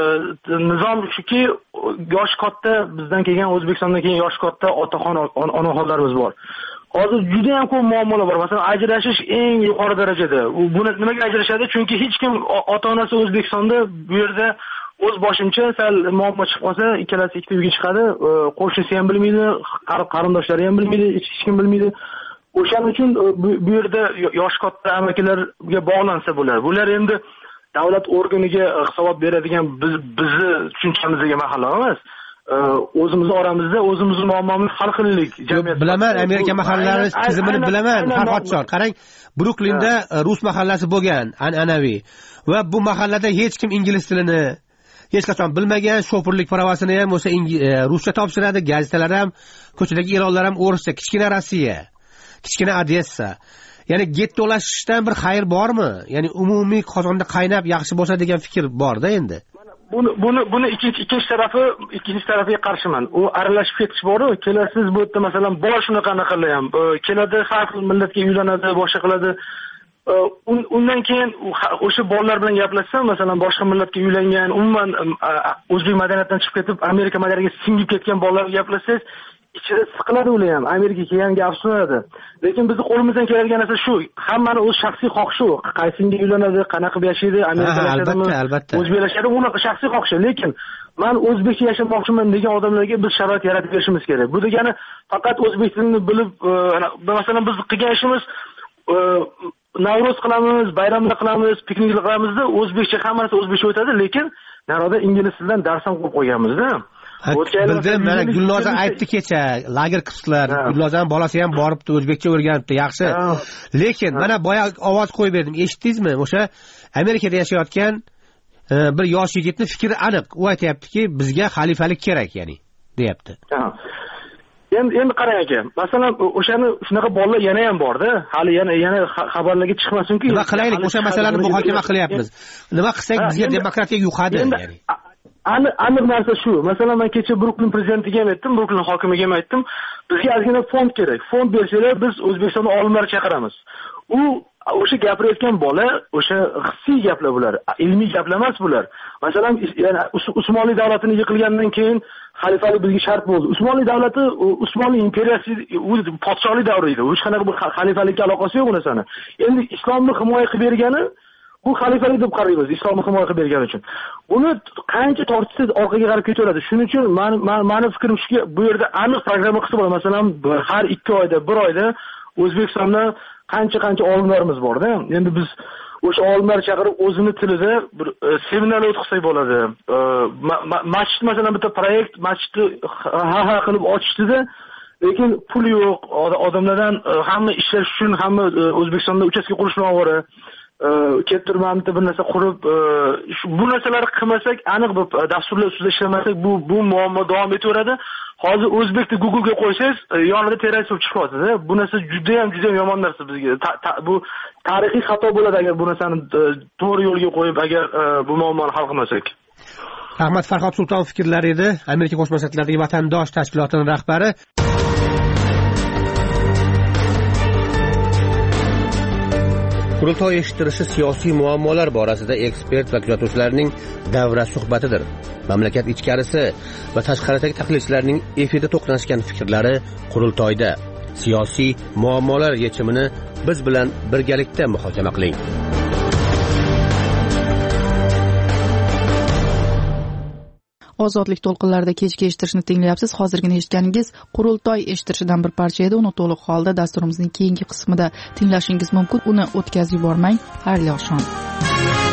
nizom shuki, yosh katta, bizdan kelgan O'zbekistondan kelgan yosh katta otaxon onaxonlarimiz bor. Hozir juda ham ko'p muammolar bor. Masalan, ajrashish eng yuqori darajada. Buni nimaga ajrashadi? Chunki hech kim ota-onasi O'zbekistonda, bu yerda o'z boshimcha sal muammo chiqib qolsa, ikkalasi ikkita uyga chiqadi, qo'shnisi ham bilmaydi, qarindoshlari ham bilmaydi, hech kim bilmaydi. O'shaning uchun bu yerda yosh katta amakilarga bog'lansa bo'lar. Bular endi davlat organiga hisobot beradigan biz bizni tushunchamizdagi mahalla emas. O'zimiz oramizda o'zimizning muammomizni hal qilaylik. Jamiyat bilaman, Amerika mahallari tizimini bilaman. Farhodjon, qarang, Bruklinda rus mahallasi bo'lgan, an'anaviy. Va bu mahallada hech kim ingliz tilini hech qachon bilmagan, shofirlik pravasini ham o'sha ruscha topshiradi, gazetalar ham, ko'chadagi e'lonlar ham o'rischa, kichkina Rossiya, kichkina Odessa. Ya'ni gettolashishdan bir xayr bormi? Ya'ni umumiy qozonda qaynab yaxshi bo'lsa degan fikr bor-da endi. Buni buni buni ikkinchi ikkinchi tarafi, ikkinchi tarafiga qarshiman. U aralashib ketish bor-ku, kelasiz bu yerda masalan bor shunaqa qanaqa ham. Keladi, har xil millatga uylanadi, boshqa qiladi. Undan keyin o'sha bolalar bilan gaplashsam, masalan, boshqa millatga uylangan, umuman o'zbek madaniyatidan chiqib ketib, Amerika madaniyatiga singib ketgan bolalarga gaplashsangiz, ichida siqiladi ular ham, Amerikaga kelganiga afsuslanadi. Lekin bizning qo'limizdan keladigan narsa shu, hammani o'z shaxsiy xohishi, qaysinga uylanadi, qanaqa yashaydi, Amerikada yashadimi, o'zbek yashadi, uni shaxsiy xohishi. Lekin men o'zbekcha yashamoqchiman degan odamlarga biz sharoit yaratib berishimiz kerak. Bu degani faqat o'zbek tilini bilib, masalan, biz qilgan ishimiz Navro'z qilamiz, bayramlar qilamiz, pikniklar qilamizda, o'zbekcha hammasi o'zbekcha o'tadi, lekin naroda ingliz tilidan dars ham qo'yib qo'yganmiz-da. Bildim, mana Gulnoza aytdi kecha, lager qilibsizlar. Gulnozaning bolasi ham boribdi, o'zbekcha o'rganibdi, yaxshi. Lekin mana boya ovoz qo'yib berdim, eshitdingizmi? O'sha Amerikada yashayotgan bir yosh yigitning fikri aniq. U aytayaptiki, bizga xalifalik kerak, ya'ni, deyapti. Endi endi qarang aka, masalan, o'shani shunaqa bolalar yana ham bor-da. Hali yana yana xabarlarga chiqmasin-ku. Nima qilaylik? O'sha masalani muhokama qilyapmiz. Nima qilsak bizga demokratiya yuqadi, ya'ni. Aniq aniq narsa shu. Masalan, men kecha Bruklin prezidentiga ham aytdim, Bruklin hokimiga ham aytdim. Bizga ozgina fond kerak. Fond bersanglar, biz O'zbekistonda olimlar chaqiramiz. U o'sha gapirayotgan bola, o'sha hissiy gaplar bular, ilmiy gaplar emas bular. Masalan, yana Usmonli davlatining yiqilganidan keyin xalifalik bizga shart bo'ldi. Usmonli davlati Usmonli imperiyasi, u podshohlik davri edi. Hech qanaqa bir xalifalikka aloqasi yo'q bu narsani. Endi islomni himoya qilib bergani bu xalifalik deb qaraymiz, islomni himoya qilib bergani uchun. Buni qancha tortishsa orqaga qarab ketaveradi. Shuning uchun meni fikrim shuki, bu yerda aniq programma qilsa bo'ladi. Masalan, har ikki oyda, bir oyda O'zbekistonda qancha-qancha olimlarimiz bor-da. Endi biz o'sha olimlar chaqirib o'zini tilida bir seminarlar o'tkazsak bo'ladi. Masjid masalan bitta proyekt, masjidni ha ha qilib ochishdi-da, lekin pul yo'q, odamlardan hamma ishlash uchun hamma O'zbekistonda uchastka qurishni ovora. Keltirmamda bir narsa qurib, bu narsalarni qilmasak, aniq bir dasturlar ustida ishlamasak, bu bu muammo davom etaveradi. Hozir o'zbekni Google'ga qo'ysangiz, yonida terrorist bo'lib chiqyapti-da. Bu narsa juda ham juda ham yomon narsa bizga. Bu tarixiy xato bo'ladi agar bu narsani to'g'ri yo'lga qo'yib, agar bu muammoni hal qilmasak. Rahmat, Farhod Sultonov fikrlari edi. Amerika Qo'shma Shtatlaridagi vatandosh tashkilotining rahbari. qurultoy eshittirishi siyosiy muammolar borasida ekspert va kuzatuvchilarning davra suhbatidir. Mamlakat ichkarisi va tashqaridagi tahlilchilarning efirda to'qnashgan fikrlari qurultoyda. Siyosiy muammolar yechimini biz bilan birgalikda muhokama qiling. Ozodlik to'lqinlarida kechki eshittirishni tinglayapsiz. Hozirgina eshitganingiz qurultoy eshittirishidan bir parcha edi. Uni to'liq holda dasturimizning keyingi qismida tinglashingiz mumkin. Uni o'tkazib yubormang. Xayrli oqshom.